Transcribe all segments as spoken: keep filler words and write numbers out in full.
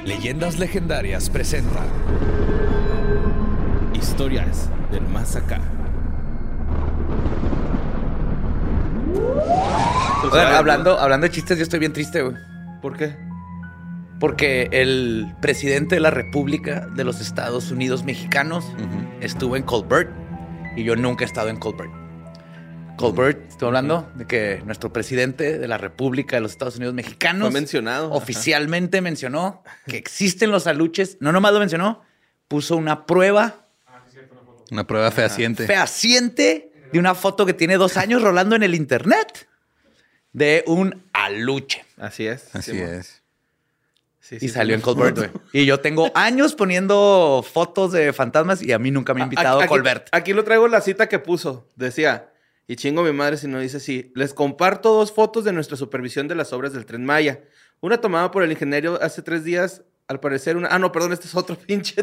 Leyendas Legendarias presenta Historias del Más Acá. O sea, hablando, hablando de chistes, yo estoy bien triste, güey. ¿Por qué? Porque el presidente de la República de los Estados Unidos Mexicanos uh-huh. estuvo en Colbert y yo nunca he estado en Colbert. Colbert, uh-huh. estoy hablando uh-huh. de que nuestro presidente de la República de los Estados Unidos Mexicanos fue mencionado. Oficialmente Ajá. mencionó que existen los aluches. No nomás lo mencionó, puso una prueba. Ah, sí, cierto, una foto. Una prueba fehaciente. Fehaciente de una foto que tiene dos años rolando en el internet de un aluche. Así es. Así sí, es. Sí, y sí, salió en Colbert, güey. Y yo tengo años poniendo fotos de fantasmas y a mí nunca me ha invitado aquí, Colbert. Aquí lo traigo la cita que puso. Decía, y chingo mi madre si no dice así, les comparto dos fotos de nuestra supervisión de las obras del Tren Maya. Una tomada por el ingeniero hace tres días, al parecer una... Ah, no, perdón, este es otro pinche...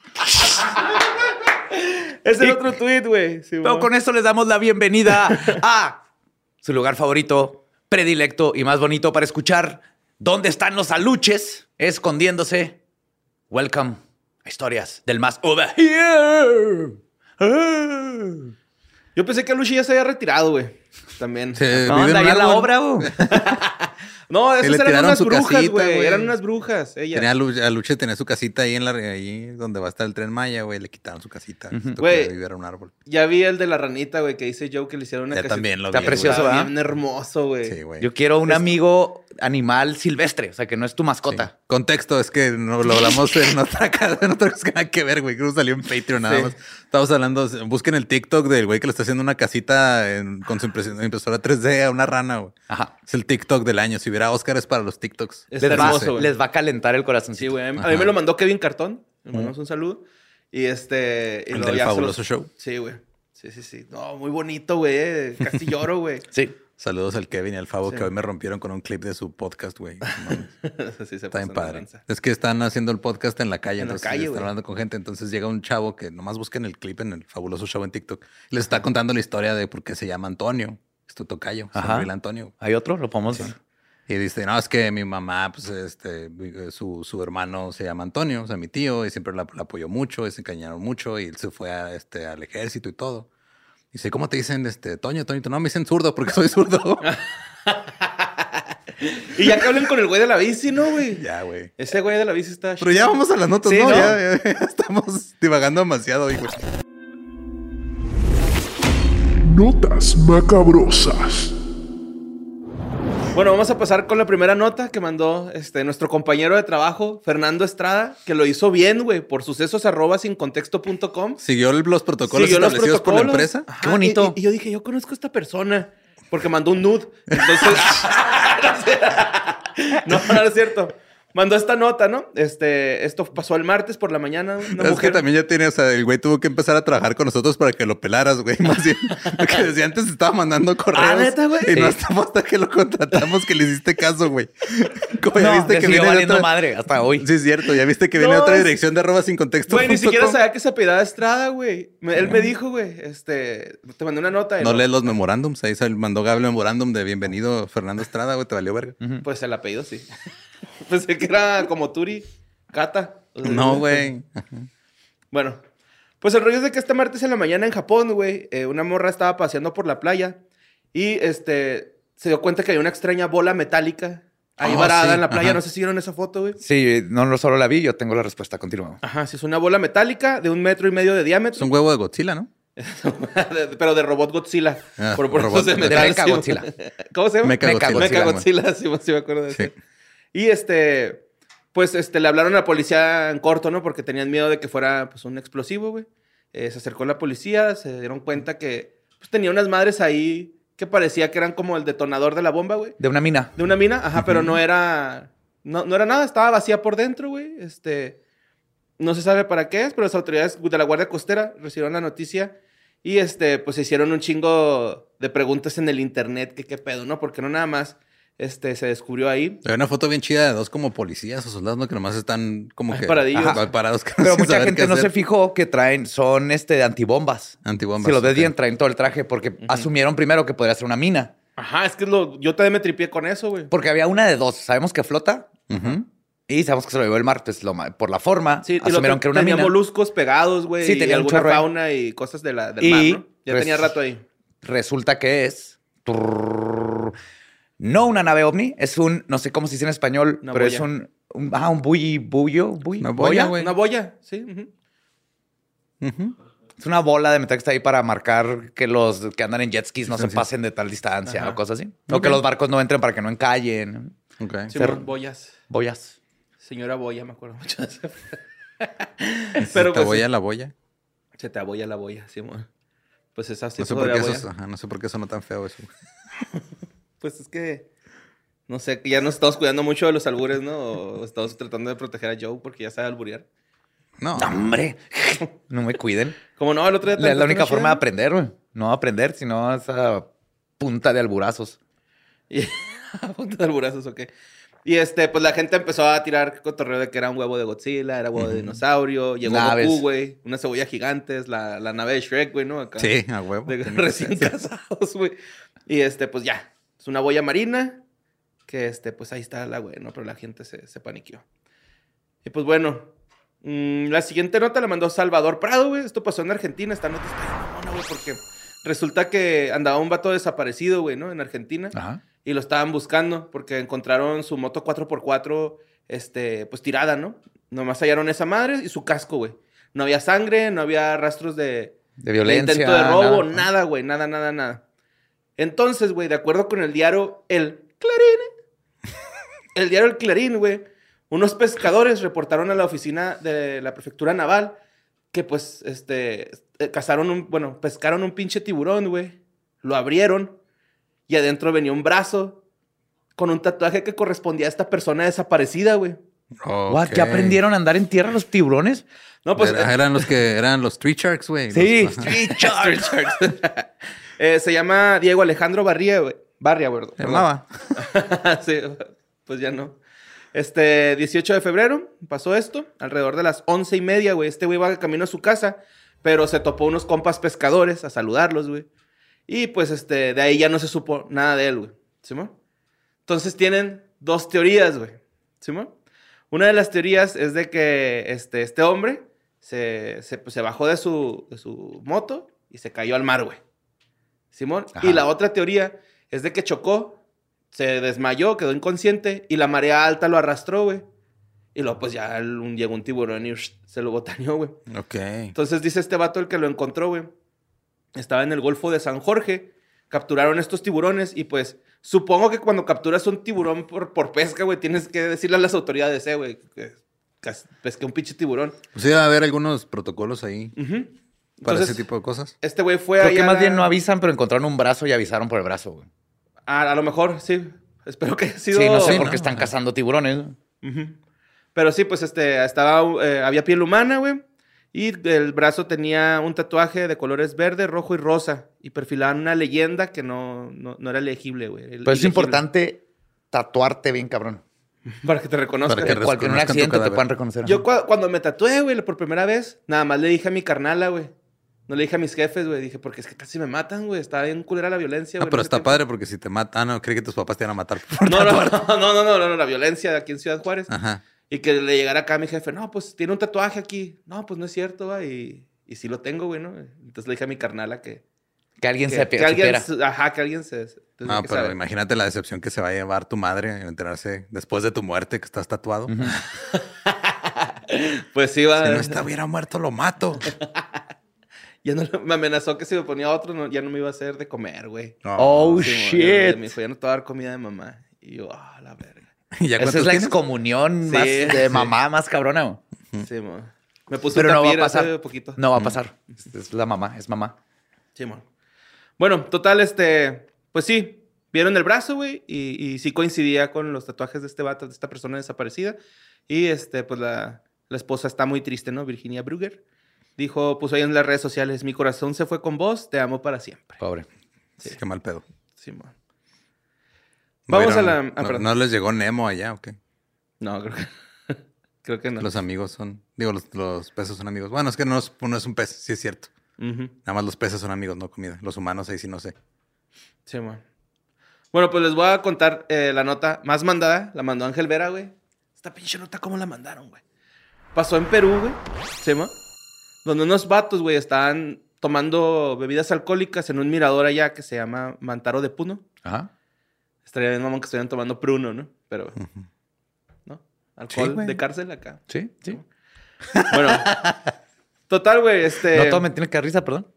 Es el y... otro tweet, güey. Sí, pero con esto les damos la bienvenida a su lugar favorito, predilecto y más bonito para escuchar. ¿Dónde están los aluches? Escondiéndose. Welcome a Historias del Más Over Here. Ah. Yo pensé que Aluche ya se había retirado, güey. También. Se no, anda ya en la obra, güey. No, esas eran unas brujas, güey. Eran unas brujas, ella. Tenía a Luche tenía su casita ahí en la ahí donde va a estar el Tren Maya, güey. Le quitaron su casita. Güey, vivir a un árbol. Ya vi el de la ranita, güey, que dice Joe que le hicieron una ya casita. También lo Está vi, precioso, güey. ¿verdad? Bien hermoso, güey. Sí, güey. Yo quiero un es... amigo animal silvestre, o sea, que no es tu mascota. Sí. Contexto, es que no, lo hablamos en otra casa, en otra cosa que nada que ver, güey. Creo que salió en Patreon nada sí. más. Estamos hablando, busquen el TikTok del güey que le está haciendo una casita en, con su impresora tres D a una rana, güey. Ajá. Es el TikTok del año. Si hubiera Oscar es para los TikToks. Les, hermoso, va, les va a calentar el corazón. Sí, güey. A mí me lo mandó Kevin Cartón. Le mandamos uh-huh. un saludo. Y este... Y el del fabuloso los... show. Sí, güey. Sí, sí, sí. No, muy bonito, güey. Casi lloro, güey. Sí. Saludos al Kevin y al Fabo sí. que hoy me rompieron con un clip de su podcast, güey. Sí, está bien padre. Es que están haciendo el podcast en la calle. En entonces la calle, están güey. hablando con gente. Entonces llega un chavo que nomás busquen el clip en el fabuloso show en TikTok. Y les está contando la historia de por qué se llama Antonio. Es tu tocayo. Ajá. El Antonio. ¿Hay otro? Lo podemos... Sí. Y dice, no, es que mi mamá, pues, este, su, su hermano se llama Antonio, o sea, mi tío, y siempre la, la apoyó mucho, y se engañaron mucho, y él se fue a, este, al ejército y todo. Y dice, ¿cómo te dicen, este, Toño, Toñito? No, me dicen zurdo porque soy zurdo. Y ya que hablen con el güey de la bici, ¿no, güey? Ya, güey. Ese güey de la bici está... Pero ya vamos a las notas, sí, ¿no? ¿no? Ya, ya, ya estamos divagando demasiado, güey. Notas macabrosas. Bueno, vamos a pasar con la primera nota que mandó este, nuestro compañero de trabajo, Fernando Estrada, que lo hizo bien, güey, por sucesos arroba sin contexto punto com. Siguió los protocolos Siguió establecidos los protocolos. por la empresa. Ajá, qué bonito. Y, y, y yo dije, yo conozco a esta persona, porque mandó un nude. Entonces, no, no, no es cierto. Mandó esta nota, ¿no? Este, esto pasó el martes por la mañana. Una es mujer... que también ya tiene, o sea, el güey tuvo que empezar a trabajar con nosotros para que lo pelaras, güey. Más bien, porque desde antes estaba mandando correos. Ah, ¿neta, güey? Y Sí. no hasta, hasta que lo contratamos que le hiciste caso, güey. Como no, ya viste que viene valiendo otra... madre hasta hoy. Sí, es cierto. Ya viste que viene No, otra es... dirección de arroba sin contexto. Güey, ni siquiera sabía que se apellidaba Estrada, güey. Me, él me dijo, güey, este, te mandé una nota. Y no lo... lees los memorándums. Ahí se mandó Gabriel memorándum de bienvenido Fernando Estrada, güey. Te valió verga. Uh-huh. Pues el apellido sí. Pensé que era como Turi, Cata. O sea, no, güey. Bueno, pues el rollo es de que este martes en la mañana en Japón, güey, eh, una morra estaba paseando por la playa y este se dio cuenta que había una extraña bola metálica ahí oh, varada sí. en la playa. Ajá. No sé si vieron esa foto, güey. Sí, no, no solo la vi, yo tengo la respuesta. Continuamos. Ajá, sí, es una bola metálica de un metro y medio de diámetro. Es un huevo de Godzilla, ¿no? Pero de robot Godzilla. Ah, por por robot, de de metal. Mecha sí, Godzilla. ¿Cómo se llama? Mecha Mecha Godzilla. Mecha Godzilla, Godzilla, sí, sí me acuerdo de eso. Sí. Y este, pues este, le hablaron a la policía en corto, ¿no? Porque tenían miedo de que fuera pues un explosivo, güey. Eh, se acercó la policía, se dieron cuenta que pues, tenía unas madres ahí que parecía que eran como el detonador de la bomba, güey. De una mina. De una mina, ajá, Uh-huh. pero no era, no, no era nada, estaba vacía por dentro, güey. Este, no se sabe para qué es, pero las autoridades de la Guardia Costera recibieron la noticia y este, pues se hicieron un chingo de preguntas en el internet, que qué pedo, ¿no? Porque no nada más este, se descubrió ahí. Hay una foto bien chida de dos como policías o soldados, ¿no? Que nomás están como Ay, que... paradillos. Ajá, parados. Que no Pero sin mucha saber gente qué no hacer. se fijó que traen, son este de antibombas. Antibombas. Si lo ves ok. bien, traen todo el traje porque uh-huh. asumieron primero que podría ser una mina. Ajá, es que lo, yo también me tripié con eso, güey. Porque había una de dos. Sabemos que flota Uh-huh. Y sabemos que se lo llevó el mar, pues lo, ma- por la forma, Sí, y lo asumieron otro que era una tenía mina. moluscos pegados, güey. Sí, y tenía un alguna chorro ahí. fauna y cosas de la, del Y mar, ¿no? Ya res- tenía rato ahí. Resulta que es... trrr, no una nave ovni, es un, no sé cómo se dice en español, Una pero boya. es un, un... Ah, un bully, bullo, bully, Una boya, güey. Una boya, sí. ujú. Ujú. Es una bola de metal que está ahí para marcar que los que andan en jet skis no se Distancia. pasen de tal distancia Ajá. o cosas así. O Ok. que los barcos no entren para que no encallen. Ok. Sí, Ser- mon, boyas. Boyas. Señora Boya, me acuerdo mucho de eso. Pero Pero te pues, voy a la boya. se te aboya la boya, sí, mon. Pues esa sí No sé, fue por de qué la eso, boya. ajá, no sé por qué sonó tan feo eso. Pues es que, no sé, que ya nos estamos cuidando mucho de los albures, ¿no? O estamos tratando de proteger a Joe porque ya sabe alburear. No. ¡No, hombre! No me cuiden. Como no, el otro día... te La, la aventaste única una forma de chida, aprender, güey. No aprender, sino esa punta de alburazos. ¿no? Y a punta de alburazos, ok. Y este, pues la gente empezó a tirar cotorreo de que era un huevo de Godzilla, era huevo de dinosaurio, llegó Naves. Goku, güey, una cebolla gigante, es la, la nave de Shrek, güey, ¿no? Acá. Sí, a huevo. De Tiene que recién ser. casados, güey. Y este, pues ya. Es una boya marina. Que este, pues ahí está la güey, ¿no? Pero la gente se, se paniqueó. Y pues bueno. mmm, la siguiente nota la mandó Salvador Prado, güey. Esto pasó en Argentina. Esta nota está bien mamona, güey, porque resulta que andaba un vato desaparecido, güey, ¿no? En Argentina. Ajá. Y lo estaban buscando porque encontraron su moto cuatro por cuatro, este, pues tirada, ¿no? Nomás hallaron esa madre y su casco, güey. No había sangre, no había rastros de, De violencia. intento de robo, nada. nada, güey, nada, nada, nada. Entonces, güey, de acuerdo con el diario El Clarín, el diario El Clarín, güey, unos pescadores reportaron a la oficina de la prefectura naval que, pues, este, eh, cazaron un, bueno, pescaron un pinche tiburón, güey, lo abrieron y adentro venía un brazo con un tatuaje que correspondía a esta persona desaparecida, güey. What? Ok. ¿Ya aprendieron a andar en tierra los tiburones? No, pues... Era- eran los que eran los Tree Sharks, güey. Sí, Los- ajá. Street Street Sharks. Sharks. Eh, se llama Diego Alejandro Barria, güey. Barria, güey. Se llamaba. Sí, pues ya no. Este, dieciocho de febrero pasó esto, alrededor de las once y media, güey. Este güey va de camino a su casa, pero se topó unos compas pescadores a saludarlos, güey. Y pues, este, de ahí ya no se supo nada de él, güey. ¿Simón? Entonces tienen dos teorías, güey. ¿Simón? Una de las teorías es de que este, este hombre se, se, pues, se bajó de su, de su moto y se cayó al mar, güey. ¿Simón? Ajá. Y la otra teoría es de que chocó, se desmayó, quedó inconsciente y la marea alta lo arrastró, güey. Y luego, pues ya el- un- llegó un tiburón y ush, se lo botaneó, güey. Ok. Entonces dice este vato, el que lo encontró, güey. Estaba en el Golfo de San Jorge. Capturaron estos tiburones y pues supongo que cuando capturas un tiburón por, por pesca, güey, tienes que decirle a las autoridades, eh, güey, que, que pesqué un pinche tiburón. Pues iba a haber algunos protocolos ahí Ujú. para Entonces, ese tipo de cosas. este güey fue Creo ahí que a más la- bien no avisan, pero encontraron un brazo y avisaron por el brazo, güey. A, a lo mejor, sí. Espero que haya sido... Sí, no sé Sí, por ¿no? qué están cazando tiburones. Ujú. Pero sí, pues este, estaba, eh, había piel humana, güey. Y el brazo tenía un tatuaje de colores verde, rojo y rosa. Y perfilaban una leyenda que no, no, no era legible, güey. El- Pero es ilegible. importante tatuarte bien, cabrón. Para que te reconozcan. Para que En cualquier un reconozcan tu accidente te cadáver. puedan reconocer. Yo cua- cuando me tatué, güey, por primera vez, nada más le dije a mi carnala, güey. No le dije a mis jefes, güey. Dije, porque es que casi me matan, güey. Está bien culera la violencia, Ah, güey. pero en ese está tiempo. padre porque si te matan, ah, no, creí que tus papás te iban a matar. por No, no, no, tatuarte. no, no, no, no, no, la violencia aquí en Ciudad Juárez. Ajá. Y que le llegara acá a mi jefe, no, pues tiene un tatuaje aquí. No, pues no es cierto, güey. Y, y sí lo tengo, güey, ¿no? Entonces le dije a mi carnala que... Que alguien que, se que alguien, supiera. ajá, que alguien se... se- tenía No, que pero saber. imagínate la decepción que se va a llevar tu madre en enterarse después de tu muerte que estás tatuado. Pues sí, va. Si no esta hubiera muerto, lo mato. Ya no, me amenazó que si me ponía otro, no- ya no me iba a hacer de comer, güey. No. Oh, Sí, mo, shit. ya- Me dijo, ya no te voy a dar comida de mamá. Y yo, ah, la verga. ¿Y ya Esa cuántos es la tienes? excomunión Sí, más de sí. mamá más cabrona, güey. Sí, mo. Me puse Pero un no va a tapir hace pasar. poquito. No va a pasar. Es- Es la mamá, es mamá. Sí, mo. Bueno, total, este... Pues sí, vieron el brazo, güey. Y, y sí coincidía con los tatuajes de este vato, de esta persona desaparecida. Y, este, pues la, la esposa está muy triste, ¿no? Virginia Brugger. Dijo, puso ahí en las redes sociales, mi corazón se fue con vos, te amo para siempre. Pobre. Sí, qué mal pedo. Sí, mo. ¿No Vamos a vieron- la... ah, no, perdón. no les llegó Nemo allá o qué? No, creo que... creo que no. Los amigos son... Digo, los, los peces son amigos. Bueno, es que no es, no es un pez, sí es cierto. Ujú. Nada más los peces son amigos, no comida. Los humanos ahí sí no sé. Sí, man. Bueno, pues les voy a contar eh, la nota más mandada. La mandó Ángel Vera, güey. esta pinche nota, ¿cómo la mandaron, güey? Pasó en Perú, güey. ¿Sí, ma? Donde unos vatos, güey, estaban tomando bebidas alcohólicas en un mirador allá que se llama Mantaro de Puno. Ajá. Estaría bien, mamón, que estuvieran tomando pruno, ¿no? Pero, ¿no? Alcohol Sí, güey. de cárcel acá. Sí, sí. Bueno, total, güey, este... No todo me tiene que dar risa, perdón.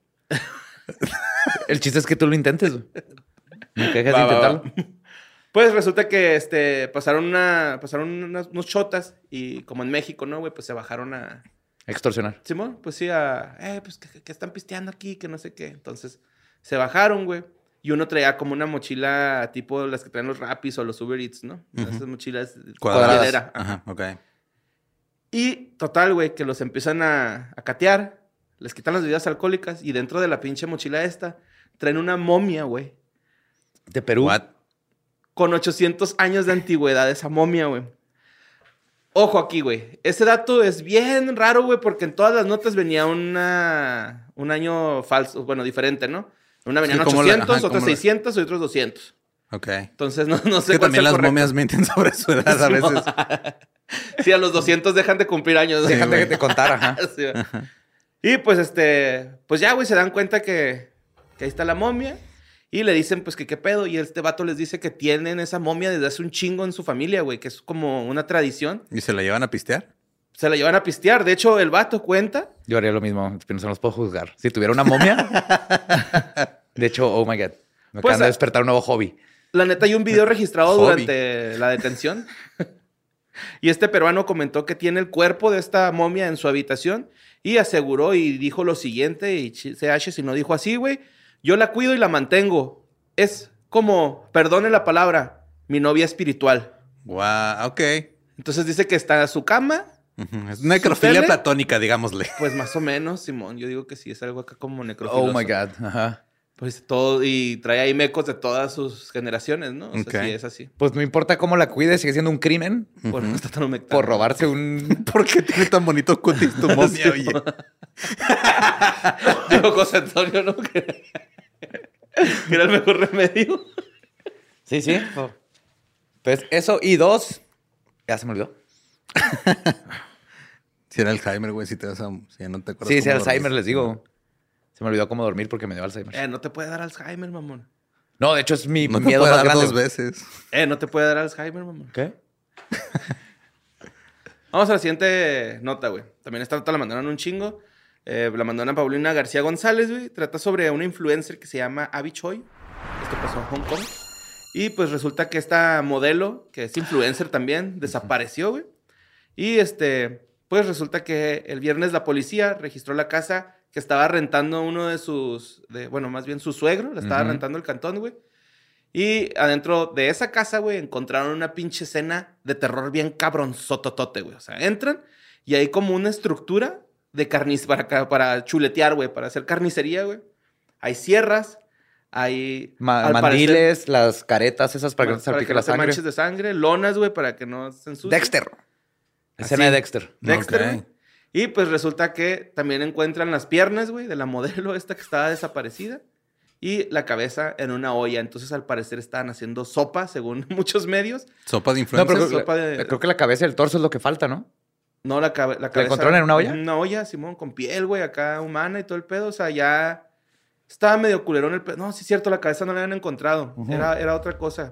El chiste es que tú lo intentes, güey. Nunca dejes de Va, va, intentarlo. va. Pues resulta que este, pasaron, una, pasaron unas- unos chotas y como en México, ¿no, güey? Pues se bajaron a... Extorsionar. Simón, pues sí, a... Eh, pues que, que están pisteando aquí, que no sé qué. Entonces se bajaron, güey. Y uno traía como una mochila tipo las que traen los Rapis o los Uber Eats, ¿no? Esas mochilas Cuadradas. cuadradera. Ajá, ok. Y total, güey, que los empiezan a, a catear. Les quitan las bebidas alcohólicas y dentro de la pinche mochila esta traen una momia, güey. De Perú. What? Con ochocientos años de antigüedad esa momia, güey. Ojo aquí, güey. Ese dato es bien raro, güey, porque en todas las notas venía una, un año falso, bueno, diferente, ¿no? Una venían Sí, como la- ochocientos, ajá, otras como la- seiscientos y otros doscientos. Ok. Entonces, no, no Es sé que cuál también sea las el correcto. momias mienten sobre su edad a veces. Sí, a los doscientos dejan de cumplir años. Sí, Déjate güey. que te contara, ajá. Sí, güey. Y pues, este... Pues ya, güey, se dan cuenta que, que ahí está la momia. Y le dicen, pues, que qué pedo. Y este vato les dice que tienen esa momia desde hace un chingo en su familia, güey. Que es como una tradición. ¿Y se la llevan a pistear? Se la llevan a pistear. De hecho, el vato cuenta... Yo haría lo mismo, pero no los puedo juzgar. Si tuviera una momia... De hecho, oh my God. Me Pues, acaban de a- despertar un nuevo hobby. La neta, hay un video registrado Hobby. durante la detención. Y este peruano comentó que tiene el cuerpo de esta momia en su habitación y aseguró y dijo lo siguiente, y ch- C H si no dijo así, güey, yo la cuido y la mantengo. Es como, perdone la palabra, mi novia espiritual. Wow, ok. Entonces dice que está en su cama, Ujú. Es necrofilia tele? platónica, digámosle. pues más o menos, Simón. Yo digo que sí, es algo acá como necrofiloso. Oh my God. Ajá. Pues todo, y trae ahí mecos de todas sus generaciones, ¿no? O sea, Ok. sí, es así. Pues no importa cómo la cuides, sigue siendo un crimen Por no estar tan humectado. por robarse un... ¿Por qué tiene tan bonito cutis tu momia, oye? Digo José Antonio, ¿no? Que, que era el mejor remedio. Sí, sí. Pues eso. Y dos... Ya se me olvidó. Si era Alzheimer, güey, si te vas a... Si ya no te acuerdas. Sí, sí, cómo Alzheimer, dormiste. les digo. Se me olvidó cómo dormir porque me dio Alzheimer. Eh, no te puede dar Alzheimer, mamón. No, de hecho es mi No te miedo puede más dar grande. dos veces. Eh, no te puede dar Alzheimer, mamón. ¿Qué? Vamos a la siguiente nota, güey. También esta nota la mandaron un chingo. Eh, la mandaron a Paulina García González, güey. Trata sobre una influencer que se llama Abby Choi. Esto pasó en Hong Kong. Y pues resulta que esta modelo, que es influencer también, desapareció, güey. Y este, pues resulta que el viernes la policía registró la casa que estaba rentando uno de sus, de, bueno, más bien su suegro, la estaba Ujú. rentando el cantón, güey. Y adentro de esa casa, güey, encontraron una pinche escena de terror bien cabronzototote, güey. O sea, entran y hay como una estructura de carniz para, ca- para chuletear, güey, para hacer carnicería, güey. Hay sierras, hay... Ma- al parecer, mandiles, las caretas esas para que no se para salpique que la no te sangre. manches de sangre, lonas, güey, para que no se ensucie. Dexter. Escena Así. de Dexter. Dexter, Ok. güey. Y pues resulta que también encuentran las piernas, güey, de la modelo esta que estaba desaparecida. Y la cabeza en una olla. Entonces, al parecer, estaban haciendo sopa, según muchos medios. Sopa de No, influencers. pero creo, sopa de- creo que la cabeza y el torso es lo que falta, ¿no? No, la, cabe- la cabeza... encontraron en una olla? Una olla, Simón, con piel, güey, acá humana y todo el pedo. O sea, ya estaba medio culerón el pedo. No, sí es cierto, la cabeza no la habían encontrado. Ujú. era, era otra cosa.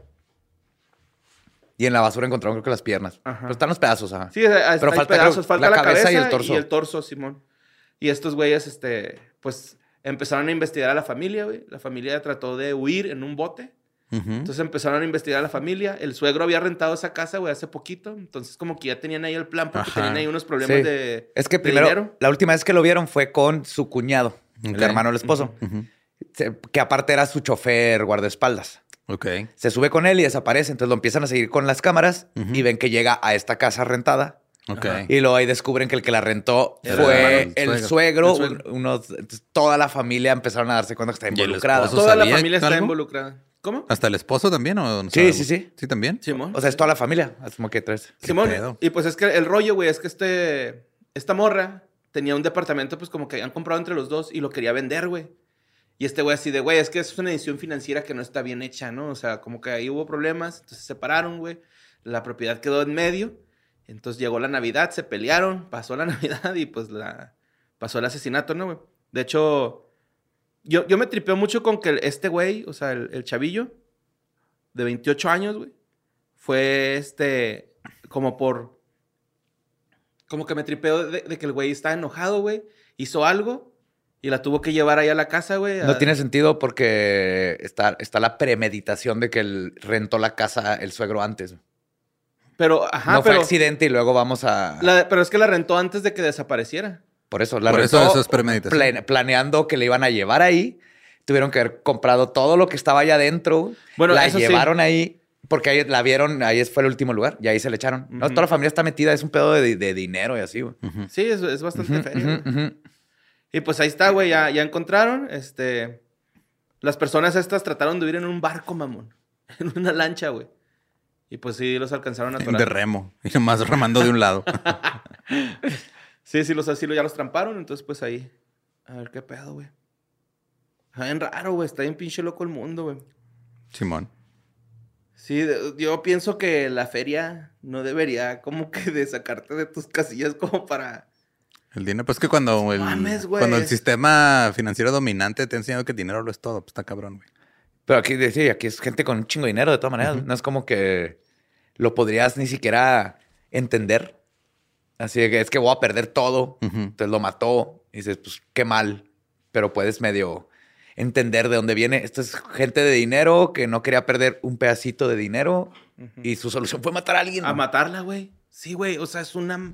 Y en la basura encontraron creo que las piernas. Ajá. Pero están los pedazos, ajá. Sí, hay, Pero hay falta, pedazos. creo, Falta la la, cabeza cabeza, y el torso. Y el torso, Simón. Y estos güeyes, este, pues, empezaron a investigar a la familia, güey. La familia trató de huir en un bote. Ujú. Entonces empezaron a investigar a la familia. El suegro había rentado esa casa, güey, hace poquito. Entonces, como que ya tenían ahí el plan porque Ajá. tenían ahí unos problemas Sí. de. Es que de primero, dinero. la última vez que lo vieron fue con su cuñado, Ok. el hermano del esposo, Ujú. Se- que aparte era su chofer guardaespaldas. Ok. Se sube con él y desaparece. Entonces lo empiezan a seguir con las cámaras Ujú. y ven que llega a esta casa rentada. Ok. Ajá. Y luego ahí descubren que el que la rentó Era fue el el suegro. suegro. El suegro. un- unos, entonces, toda la familia empezaron a darse cuenta que está ¿Y el involucrada. esposo? Toda la sabía familia está algo? involucrada. ¿Cómo? ¿Hasta el esposo también o no Sí, sabemos? sí, sí. ¿Sí también? Simón. O sea, es toda la familia. Es como que tres. ¿Qué Simón. pedo? Y pues es que el rollo, güey, es que este. Esta morra tenía un departamento, pues como que habían comprado entre los dos y lo quería vender, güey. Y este güey así de, güey, es que es una edición financiera que no está bien hecha, ¿no? O sea, como que ahí hubo problemas, entonces se separaron, güey. La propiedad quedó en medio. Entonces llegó la Navidad, se pelearon, pasó la Navidad y pues la pasó el asesinato, ¿no, güey? De hecho, yo, yo me tripeo mucho con que este güey, o sea, el, el chavillo de veintiocho años, güey, fue este, como por, como que me tripeo de, de que el güey está enojado, güey, hizo algo y la tuvo que llevar ahí a la casa, güey. No a... tiene sentido porque está, está la premeditación de que él rentó la casa el suegro antes. Pero, ajá, no pero... fue accidente y luego vamos a... La, pero es que la rentó antes de que desapareciera. Por eso, la Por rentó eso, eso es premeditación. plane- planeando que le iban a llevar ahí. Tuvieron que haber comprado todo lo que estaba allá adentro. Bueno, la eso sí. llevaron ahí porque ahí la vieron, ahí fue el último lugar y ahí se le echaron. No, Ujú. toda la familia está metida, es un pedo de, de dinero y así, güey. Sí, es, es bastante Ujú, feria, ujú, güey. ujú. Y pues ahí está, güey, ya, ya encontraron, este... Las personas estas trataron de huir en un barco, mamón. En una lancha, güey. Y pues sí, los alcanzaron a De atorar. remo. Y nomás remando de un lado. Sí, sí, los así ya los tramparon, entonces pues ahí... A ver qué pedo, güey. Está bien raro, güey, está bien pinche loco el mundo, güey. Simón. Sí, de- yo pienso que la feria no debería como que de sacarte de tus casillas como para... El dinero, pues que cuando el, mames, güey. cuando el sistema financiero dominante te ha enseñado que el dinero lo es todo, pues está cabrón, güey. Pero aquí, sí, aquí es gente con un chingo de dinero de todas maneras. No es como que lo podrías ni siquiera entender. Así de que es que voy a perder todo. Ujú. Entonces lo mató. Y dices, pues qué mal. Pero puedes medio entender de dónde viene. Esto es gente de dinero que no quería perder un pedacito de dinero. Y su solución fue matar a alguien. A matarla, güey. Sí, güey, o sea, es una...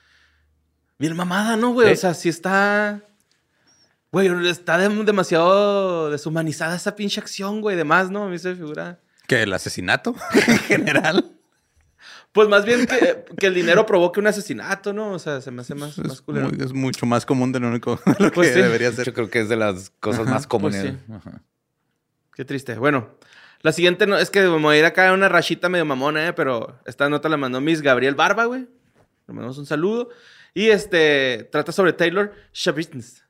Bien mamada, ¿no, güey? Sí. O sea, sí está... Güey, está de- demasiado deshumanizada esa pinche acción, güey. De más, ¿no? A mí se me figura... ¿Que el asesinato en general? Pues más bien que, que el dinero provoque un asesinato, ¿no? O sea, se me hace más, más Es, culero. muy- es mucho más común de lo único de lo Pues que sí. debería ser. Yo creo que es de las cosas Ajá, más comunes. pues sí. Ajá. Qué triste. Bueno, la siguiente no, es que me voy a ir acá a una rachita medio mamona, ¿eh? Pero esta nota la mandó Miss Gabriel Barba, güey. Le mandamos un saludo. Y este, trata sobre Taylor Swift.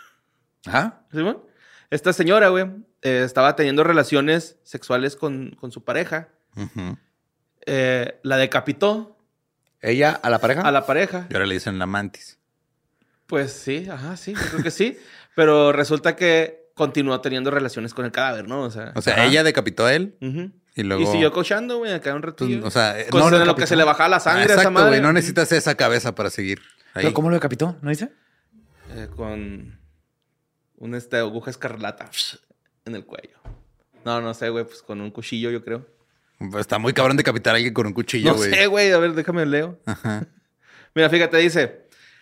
Ajá. ¿Sí, esta señora, güey, eh, estaba teniendo relaciones sexuales con, con su pareja. Ujú. Eh, la decapitó ¿Ella a la pareja? a la pareja. Y ahora le dicen la mantis. Pues sí, ajá, sí, yo creo que sí. Pero resulta que continuó teniendo relaciones con el cadáver, ¿no? O sea, O sea, Ajá. ella decapitó a él ujú. y luego... Y siguió cochando, güey, acá un pues, ratillo. o sea, eh, Con no lo decapitó. que se le bajaba la sangre Ah, a esa exacto, madre. güey. No necesitas esa cabeza para seguir ahí. ¿Pero cómo lo decapitó? ¿No dice? Eh, con una este, aguja escarlata en el cuello. No, no sé, güey, pues con un cuchillo, yo creo. Está muy cabrón decapitar a alguien con un cuchillo, No güey. sé, güey, a ver, déjame leo. Ajá. Mira, fíjate, dice...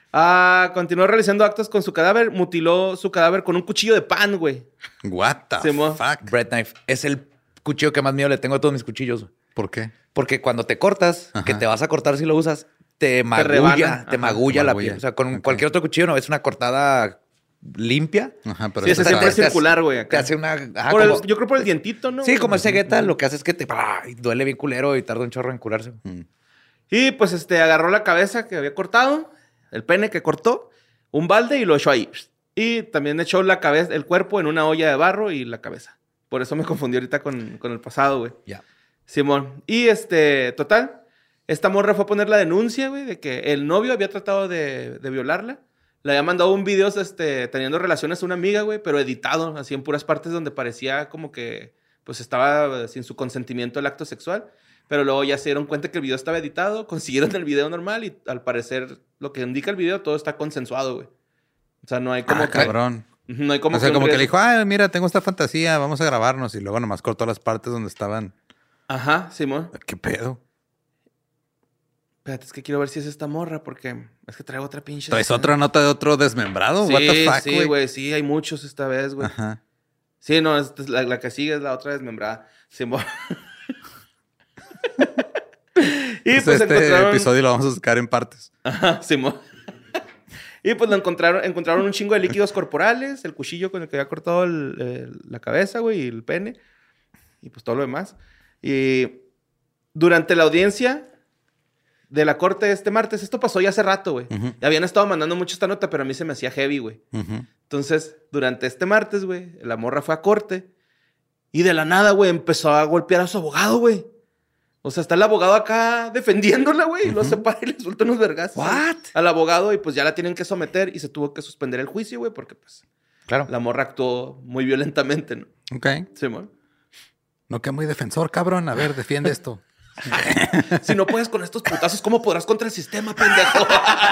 Ah, continuó realizando actos con su cadáver, mutiló su cadáver con un cuchillo de pan, güey. What the Simón. fuck? Bread knife. Es el cuchillo que más miedo le tengo a todos mis cuchillos. ¿Por qué? Porque cuando te cortas, Ajá. que te vas a cortar si lo usas, te magulla, te, rebana. Ajá. magulla la Magulla. piel. O sea, con Ok. cualquier otro cuchillo no es una cortada limpia. Ajá, pero Sí, eso ese siempre está- es circular, güey, acá. Te hace una... ajá, Por el- como- yo creo por el dientito, ¿no? sí, como el cegueta, lo que hace es que te... ¡ah! y duele bien culero y tarda un chorro en curarse. Mm. Y pues este, agarró la cabeza que había cortado, el pene que cortó, un balde y lo echó ahí. Y también echó la cabeza, el cuerpo en una olla de barro y la cabeza. Por eso me confundí ahorita con, con el pasado, güey. Ya. Simón. Y este, total, esta morra fue a poner la denuncia, güey, de que el novio había tratado de, de violarla. Le había mandado un video este, teniendo relaciones a una amiga, güey, pero editado, así en puras partes donde parecía como que pues estaba sin su consentimiento el acto sexual. Pero luego ya se dieron cuenta que el video estaba editado, consiguieron el video normal y al parecer lo que indica el video todo está consensuado, güey. O sea, no hay como Ah, que... cabrón. No hay como o sea, un como que le riesgo. dijo, ah, mira, tengo esta fantasía, vamos a grabarnos. Y luego nomás cortó las partes donde estaban. Ajá, Simón. ¿Qué pedo? Espérate, es que quiero ver si es esta morra porque es que traigo otra pinche... ¿Traes otra nota de otro desmembrado? What the Sí, fuck, sí, güey. Sí, hay muchos esta vez, güey. Ajá. Sí, no, esta es la, la que sigue es la otra desmembrada. Simón. y Pues pues este encontraron... episodio lo vamos a sacar en partes. Ajá, Simón. y pues lo encontraron, encontraron un chingo de líquidos corporales, el cuchillo con el que había cortado el- el- la cabeza, güey, y el pene. Y pues todo lo demás. Y durante la audiencia de la corte este martes, esto pasó ya hace rato, güey. Ujú. Y habían estado mandando mucho esta nota, pero a mí se me hacía heavy, güey. Ujú. Entonces, durante este martes, güey, la morra fue a corte y de la nada, güey, empezó a golpear a su abogado, güey. O sea, está el abogado acá defendiéndola, güey. Y lo separa y le suelta unos vergazos. What? Al abogado y pues ya la tienen que someter y se tuvo que suspender el juicio, güey, porque pues Claro. la morra actuó muy violentamente, ¿no? Ok. Simón. No, que muy defensor, cabrón. A ver, defiende esto. Si no puedes con estos putazos, ¿cómo podrás contra el sistema, pendejo?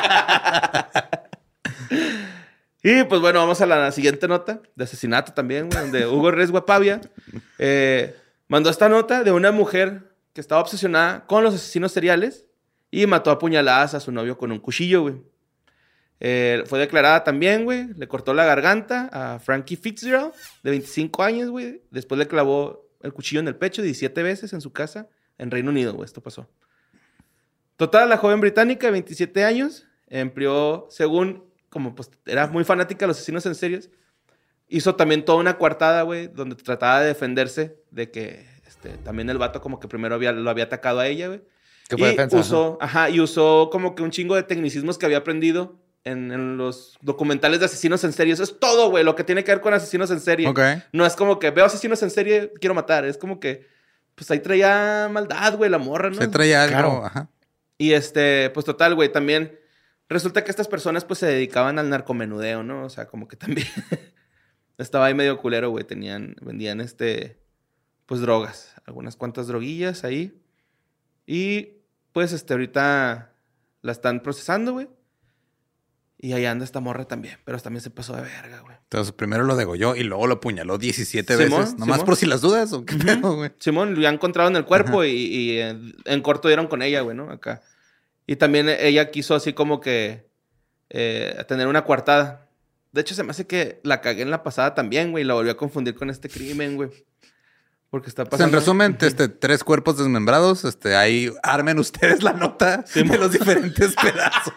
Y pues bueno, vamos a la siguiente nota de asesinato también, güey, donde Hugo Reyes Guapavia eh, mandó esta nota de una mujer que estaba obsesionada con los asesinos seriales y mató a puñaladas a su novio con un cuchillo, güey. Eh, fue declarada también, güey. Le cortó la garganta a Frankie Fitzgerald, de veinticinco años, güey. Después le clavó el cuchillo en el pecho diecisiete veces en su casa en Reino Unido, güey. Esto pasó. Total, la joven británica de veintisiete años empleó, según, como pues era muy fanática de los asesinos en series, hizo también toda una coartada, güey, donde trataba de defenderse de que este, también el vato como que primero había, lo había atacado a ella, güey. ¿Qué fue Y defensa? usó, ajá, y usó como que un chingo de tecnicismos que había aprendido en, en los documentales de asesinos en serie. Eso es todo, güey, lo que tiene que ver con asesinos en serie. Ok. No es como que veo asesinos en serie, quiero matar. Es como que, pues ahí traía maldad, güey, la morra, ¿no? Se traía algo. Claro. Ajá. Y este, pues total, güey, también resulta que estas personas pues se dedicaban al narcomenudeo, ¿no? O sea, como que también estaba ahí medio culero, güey. Tenían, vendían este, pues drogas, algunas cuantas droguillas ahí. Y pues este, ahorita la están procesando, güey. Y ahí anda esta morra también, pero también se pasó de verga, güey. Entonces, primero lo degolló y luego lo apuñaló diecisiete Simón, veces. Nomás Simón. por si las dudas o qué pedo, güey. Simón, lo han encontrado en el cuerpo y, y en, en corto dieron con ella, güey, ¿no? Acá. Y también ella quiso así como que eh, tener una coartada. De hecho, se me hace que la cagué en la pasada también, güey. Y la volví a confundir con este crimen, güey. Porque está Pues, en pasando... resumen, este, tres cuerpos desmembrados. Este, ahí armen ustedes la nota de los diferentes pedazos.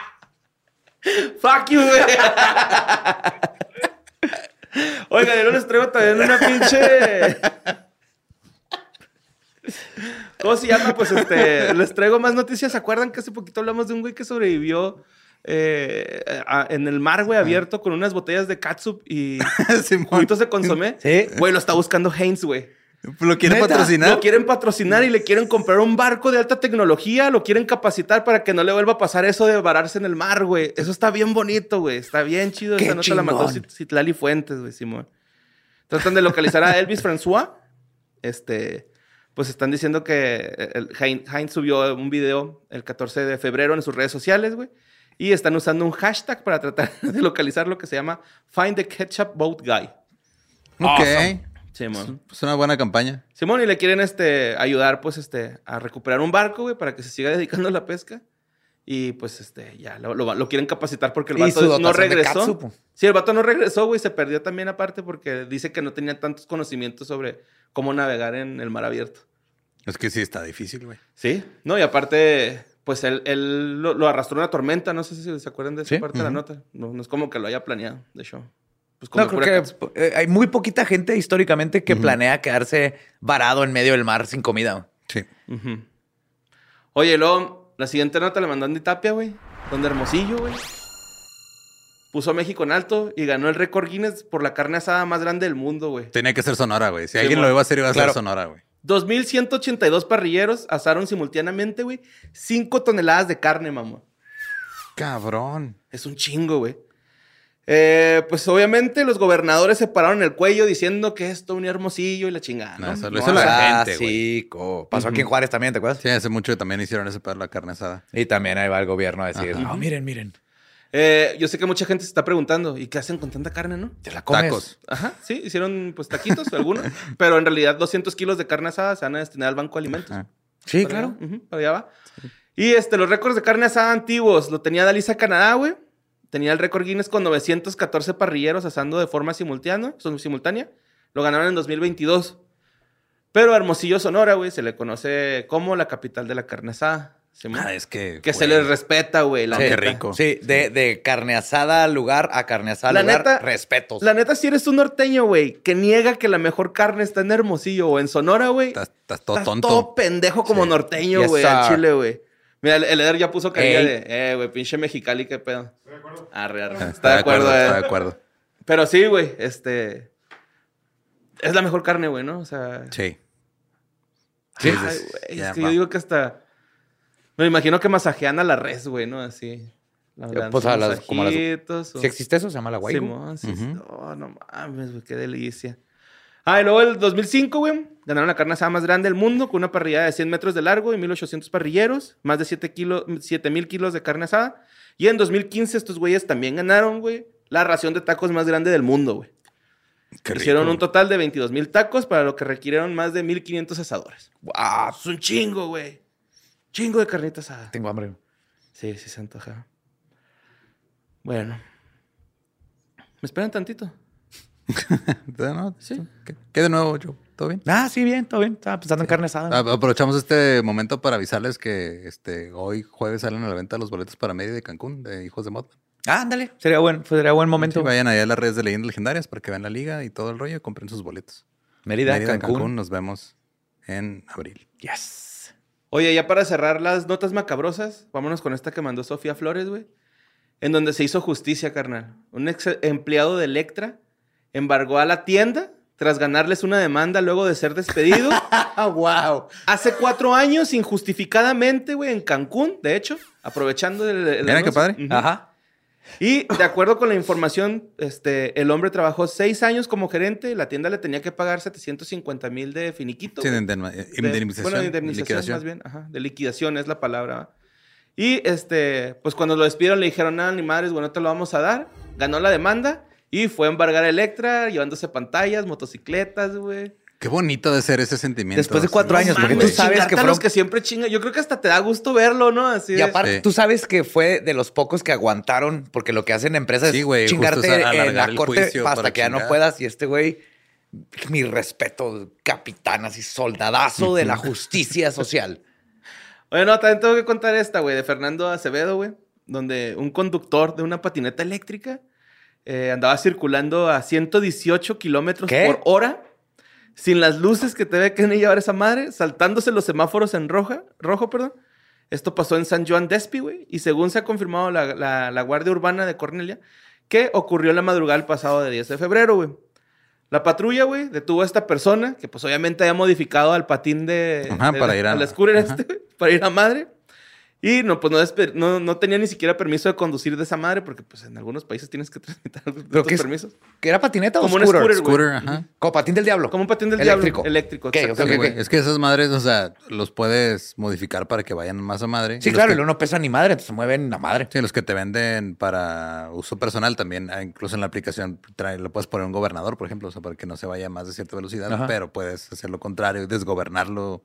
¡Fuck you, güey! Oiga, yo no les traigo también una pinche... ¿Cómo se llama? Pues este... Les traigo más noticias. ¿Se acuerdan que hace poquito hablamos de un güey que sobrevivió eh, a- en el mar, güey, abierto con unas botellas de catsup y Simón. juguitos de consomé? Sí. Güey, lo está buscando Heinz, güey. ¿Lo quieren ¿Neta? patrocinar? Lo quieren patrocinar y le quieren comprar un barco de alta tecnología. Lo quieren capacitar para que no le vuelva a pasar eso de vararse en el mar, güey. Eso está bien bonito, güey. Está bien chido. Qué Esa nota la mandó chingón. Cit- Citlali Fuentes, güey, Simón. Tratan de localizar a Elvis François. Este, pues están diciendo que el Hein- Heinz subió un video el catorce de febrero en sus redes sociales, güey. Y están usando un hashtag para tratar de localizar lo que se llama Find the Ketchup Boat Guy. Ok. Awesome. Simón. Pues una buena campaña. Simón, y le quieren este, ayudar, pues, este, a recuperar un barco, güey, para que se siga dedicando a la pesca. Y, pues, este, ya, lo, lo- lo quieren capacitar porque el Y su vato no dotación de regresó. catsup. Sí, el vato no regresó, güey, se perdió también aparte porque dice que no tenía tantos conocimientos sobre cómo navegar en el mar abierto. Es que sí está difícil, güey. Sí, no, y aparte, pues, él, él lo, lo arrastró una tormenta, no sé si se acuerdan de esa Sí. parte de la Ujú. nota. No, no es como que lo haya planeado, de hecho. Pues, como No, pura creo catsup. que eh, hay muy poquita gente históricamente que planea quedarse varado en medio del mar sin comida. Sí. Ujú. Oye, luego, la siguiente nota la mandó Andy Tapia, güey. Donde Hermosillo, güey. Puso a México en alto y ganó el récord Guinness por la carne asada más grande del mundo, güey. Tenía que ser Sonora, güey. Si Sí, alguien mon. lo iba a hacer, iba a Claro. ser Sonora, güey. dos mil ciento ochenta y dos parrilleros asaron simultáneamente, güey, cinco toneladas de carne, mamá. Cabrón. Es un chingo, güey. Eh, pues obviamente los gobernadores se pararon el cuello diciendo que esto un Hermosillo y la chingada, ¿no? No, eso lo No, hizo o la sea, gente, Ah, sí, co- pasó aquí en Juárez también, ¿te acuerdas? Sí, hace mucho que también hicieron ese para la carne asada. Y también ahí va el gobierno a decir, Ajá. no, miren, miren, eh, yo sé que mucha gente se está preguntando, ¿y qué hacen con tanta carne, no? te la comes. Tacos. Ajá, sí, hicieron pues taquitos, algunos, pero en realidad doscientos kilos de carne asada se van a destinar al Banco de Alimentos. Ajá. Sí, Para claro. allá, ujú, para allá va. Y este, los récords de carne asada antiguos lo tenía Dalisa, Canadá, güey. Tenía el récord Guinness con novecientos catorce parrilleros asando de forma simultánea. simultánea. Lo ganaron en dos mil veintidós. Pero a Hermosillo, Sonora, güey, se le conoce como la capital de la carne asada. ¿Sí, mo? Ah, es que. que se güey, les respeta, güey, la Sí, neta. qué rico. Sí, de, de carne asada al lugar a carne asada La al lugar, neta- respetos. La neta, si eres un norteño, güey, que niega que la mejor carne está en Hermosillo o en Sonora, güey. Estás, estás todo Estás tonto. todo pendejo como Sí. norteño, Yes, güey, al sir. chile, güey. Mira, el, el Eder ya puso carilla Ey. de, eh, güey, pinche Mexicali, qué pedo. Estoy de acuerdo. Arre, arre. Ah, Está, de acuerdo, Está de eh. acuerdo. Pero sí, güey, este... Es la mejor carne, güey, ¿no? O sea... Sí. Sí, Ay, sí, güey, ya, es que va. yo digo que hasta... Me imagino que masajean a la res, güey, ¿no? Así. Le dan Pues sus a las- como las- masajitos, o- Si existe eso, se llama la guay. Simón, sí, sí. Ujú. Oh, no mames, güey, qué delicia. Ah, y luego el dos mil cinco, güey, ganaron la carne asada más grande del mundo con una parrillada de cien metros de largo y mil ochocientos parrilleros, más de siete kilos, siete mil kilos de carne asada. Y en dos mil quince estos güeyes también ganaron, güey, la ración de tacos más grande del mundo, güey. Qué rico. Hicieron un total de veintidós mil tacos, para lo que requirieron más de mil quinientos asadores. Wow. Es un chingo, güey. Chingo de carnita asada. Tengo hambre. Sí, sí se antoja. Bueno. ¿Me esperan tantito? ¿No? Sí. ¿Qué, qué de nuevo, Joe? ¿Todo bien? Ah, sí, bien, todo bien. Estaba pensando en carne asada. A- Aprovechamos este momento para avisarles que este hoy jueves salen a la venta los boletos para Mérida de Cancún de Hijos de Mothman. Ah, ándale. Sería buen, sería buen momento. Sí, vayan allá a las redes de Leyendas Legendarias para que vean la liga y todo el rollo y compren sus boletos. Mérida, Mérida, Cancún. Nos vemos en abril. Yes. Oye, ya para cerrar las notas macabrosas, vámonos con esta que mandó Sofía Flores, güey. En donde se hizo justicia, carnal. Un ex empleado de Electra embargó a la tienda tras ganarles una demanda luego de ser despedido. wow. Hace cuatro años, injustificadamente, güey, en Cancún, de hecho, aprovechando el... el Mira qué anuncio. padre. Ujú. Ajá. Y de acuerdo con la información, este, el hombre trabajó seis años como gerente. La tienda le tenía que pagar setecientos cincuenta mil de finiquito. Sí, de güey. indemna- De- indemnización. Bueno, de indemnización liquidación. más bien. Ajá, de liquidación es la palabra. Y este, pues cuando lo despidieron le dijeron, nada, ni madres, bueno, te lo vamos a dar. Ganó la demanda y fue a embargar a Electra, llevándose pantallas, motocicletas, güey. Qué bonito de ser ese sentimiento. Después de cuatro años, porque Mames, tú sabes chingarte que a los fueron... que siempre chingan. Yo creo que hasta te da gusto verlo, ¿no? Así Y de- aparte, Sí. tú sabes que fue de los pocos que aguantaron, porque lo que hacen empresas Sí, güey, es justo chingarte es alargar en la el corte juicio hasta para que ya no chingar. puedas. Y este güey, mi respeto, capitán, así soldadazo de la justicia social. Oye, no, también tengo que contar esta, güey, de Fernando Acevedo, güey, donde un conductor de una patineta eléctrica eh, andaba circulando a ciento dieciocho kilómetros ¿Qué? por hora, sin las luces que te ve que llevar esa madre, saltándose los semáforos en roja, rojo, perdón. Esto pasó en San Juan Despí, güey, y según se ha confirmado la, la, la Guardia Urbana de Cornelia, que ocurrió en la madrugada del pasado de diez de febrero, güey. La patrulla, güey, detuvo a esta persona, que pues obviamente había modificado al patín de... Ajá, de para la- ir a- al scooter ajá. este, güey, para ir a madre. Y no, pues no, despe- no, no tenía ni siquiera permiso de conducir de esa madre, porque pues en algunos países tienes que tramitar ¿Pero estos qué es? permisos. ¿Que era patineta o Como un scooter? scooter, güey. Scooter, ajá. Como patín del diablo. Como un patín del Eléctrico. diablo. Eléctrico, Ok, ok, exactamente. Sí, ok. güey. Es que esas madres, o sea, los puedes modificar para que vayan más a madre. Sí, Y los claro, que- y luego no pesa ni madre, entonces se mueven a madre. Sí, los que te venden para uso personal también, ah, incluso en la aplicación trae, le puedes poner un gobernador, por ejemplo, o sea, para que no se vaya más de cierta velocidad, Ajá. pero puedes hacer lo contrario, desgobernarlo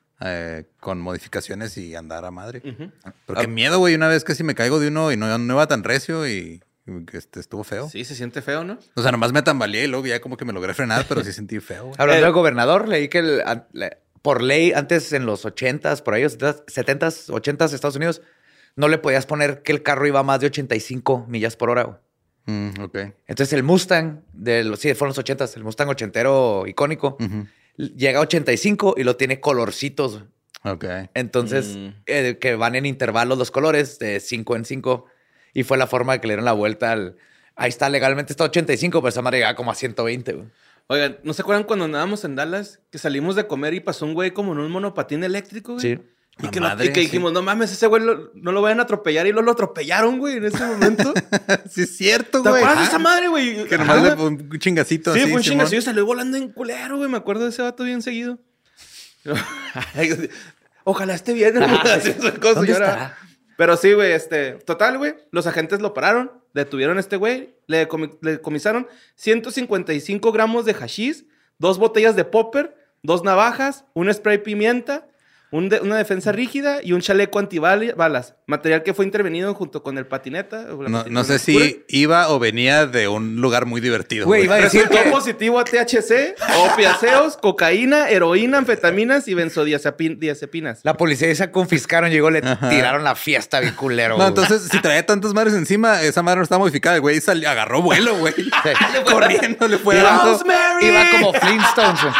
eh, con modificaciones y andar a madre. Ujú. Pero qué miedo, güey, una vez casi me caigo de uno y no, no iba tan recio y, y que este, estuvo feo. Sí, se siente feo, ¿no? O sea, nomás me tambaleé y luego ya como que me logré frenar, pero sí sentí feo. güey. Hablando El- del gobernador, leí que el- an- le- por ley, antes en los ochentas, por ahí, setentas, ochentas, Estados Unidos, no le podías poner que el carro iba a más de ochenta y cinco millas por hora, güey. Mm, ok. Mm. Entonces el Mustang, de los, sí, fueron los ochentas, el Mustang ochentero icónico, Ujú. llega a ochenta y cinco y lo tiene colorcitos, güey. Ok. Entonces, Mm. eh, que van en intervalos los colores, de cinco en cinco. Y fue la forma de que le dieron la vuelta al... Ahí está, legalmente está ochenta y cinco, pero esa madre llegaba como a ciento veinte, güey. Oigan, ¿no se acuerdan cuando andábamos en Dallas? Que salimos de comer y pasó un güey como en un monopatín eléctrico, güey. Sí. Y La que, no- madre, y que sí. dijimos, no mames, ese güey lo- no lo vayan a atropellar. Y luego lo atropellaron, güey, en ese momento. Sí, es cierto, ¿Te güey. acuerdas de Ah, esa madre, güey? Que Ajá, nomás le güey. fue un chingacito Sí, así, fue un Simón. chingazo. Salió volando en culero, güey. Me acuerdo de ese vato bien seguido. Ojalá esté bien. Así esas cosas, ¿Dónde y ahora- estará? Pero sí, güey, este... Total, güey. Los agentes lo pararon. Detuvieron a este güey. Le, comi- le comisaron ciento cincuenta y cinco gramos de hashish, dos botellas de popper, dos navajas, un spray pimienta, un de- una defensa rígida y un chaleco antibalas. Material que fue intervenido junto con el patineta. o la No, patineta no sé oscura. si iba o venía de un lugar muy divertido. Güey, Güey, iba a decir Resultó que... positivo a T H C, opiáceos, cocaína, heroína, anfetaminas y benzodiazepinas. La policía se confiscaron, llegó, le Ajá. tiraron la fiesta bien culero. No, güey. entonces, si traía tantas madres encima, esa madre no estaba modificada. El güey salió, agarró vuelo, güey. Sí. Corriendo, le fue Iba, dando. Rosemary. iba como Flintstones, güey.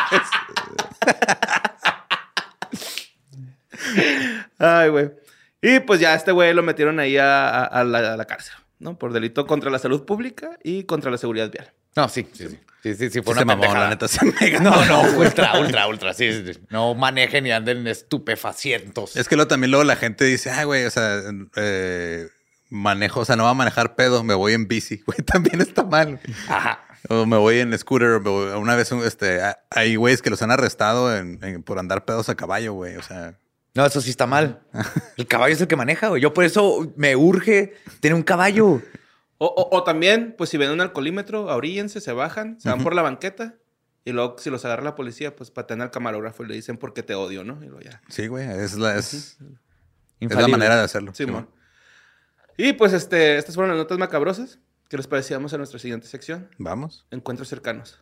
Ay, güey. Y pues ya este güey lo metieron ahí a, a- a la, a la cárcel, ¿no? Por delito contra la salud pública y contra la seguridad vial. No, sí, sí, sí. Sí, sí, sí, fue Sí una se mamó, pendejada. la neta. Se mega No, no, ultra, ultra, ultra. Sí, sí, sí. No manejen y anden estupefacientes. Es que luego también luego la gente dice, ah, güey, o sea, eh, manejo, o sea, no va a manejar pedo, me voy en bici. Güey, también está mal. Ajá. O me voy en scooter. O me voy- una vez, este, hay güeyes que los han arrestado en, en- por andar pedos a caballo, güey. O sea, No, eso sí está mal. El caballo es el que maneja, güey. Yo por eso me urge tener un caballo. O, o, o también, pues si ven un alcoholímetro, abríllense, se bajan, se van por la banqueta. Y luego, si los agarra la policía, pues patean al camarógrafo y le dicen porque te odio, ¿no? Y luego ya. sí, güey, es la, es, es la Infalible. manera de hacerlo. Sí, Sí, mon. Y pues este, estas fueron las notas macabrosas. ¿Qué les parecíamos a nuestra siguiente sección? Vamos. Encuentros cercanos.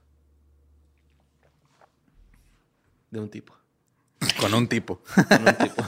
De un tipo. Con un tipo. Con un tipo.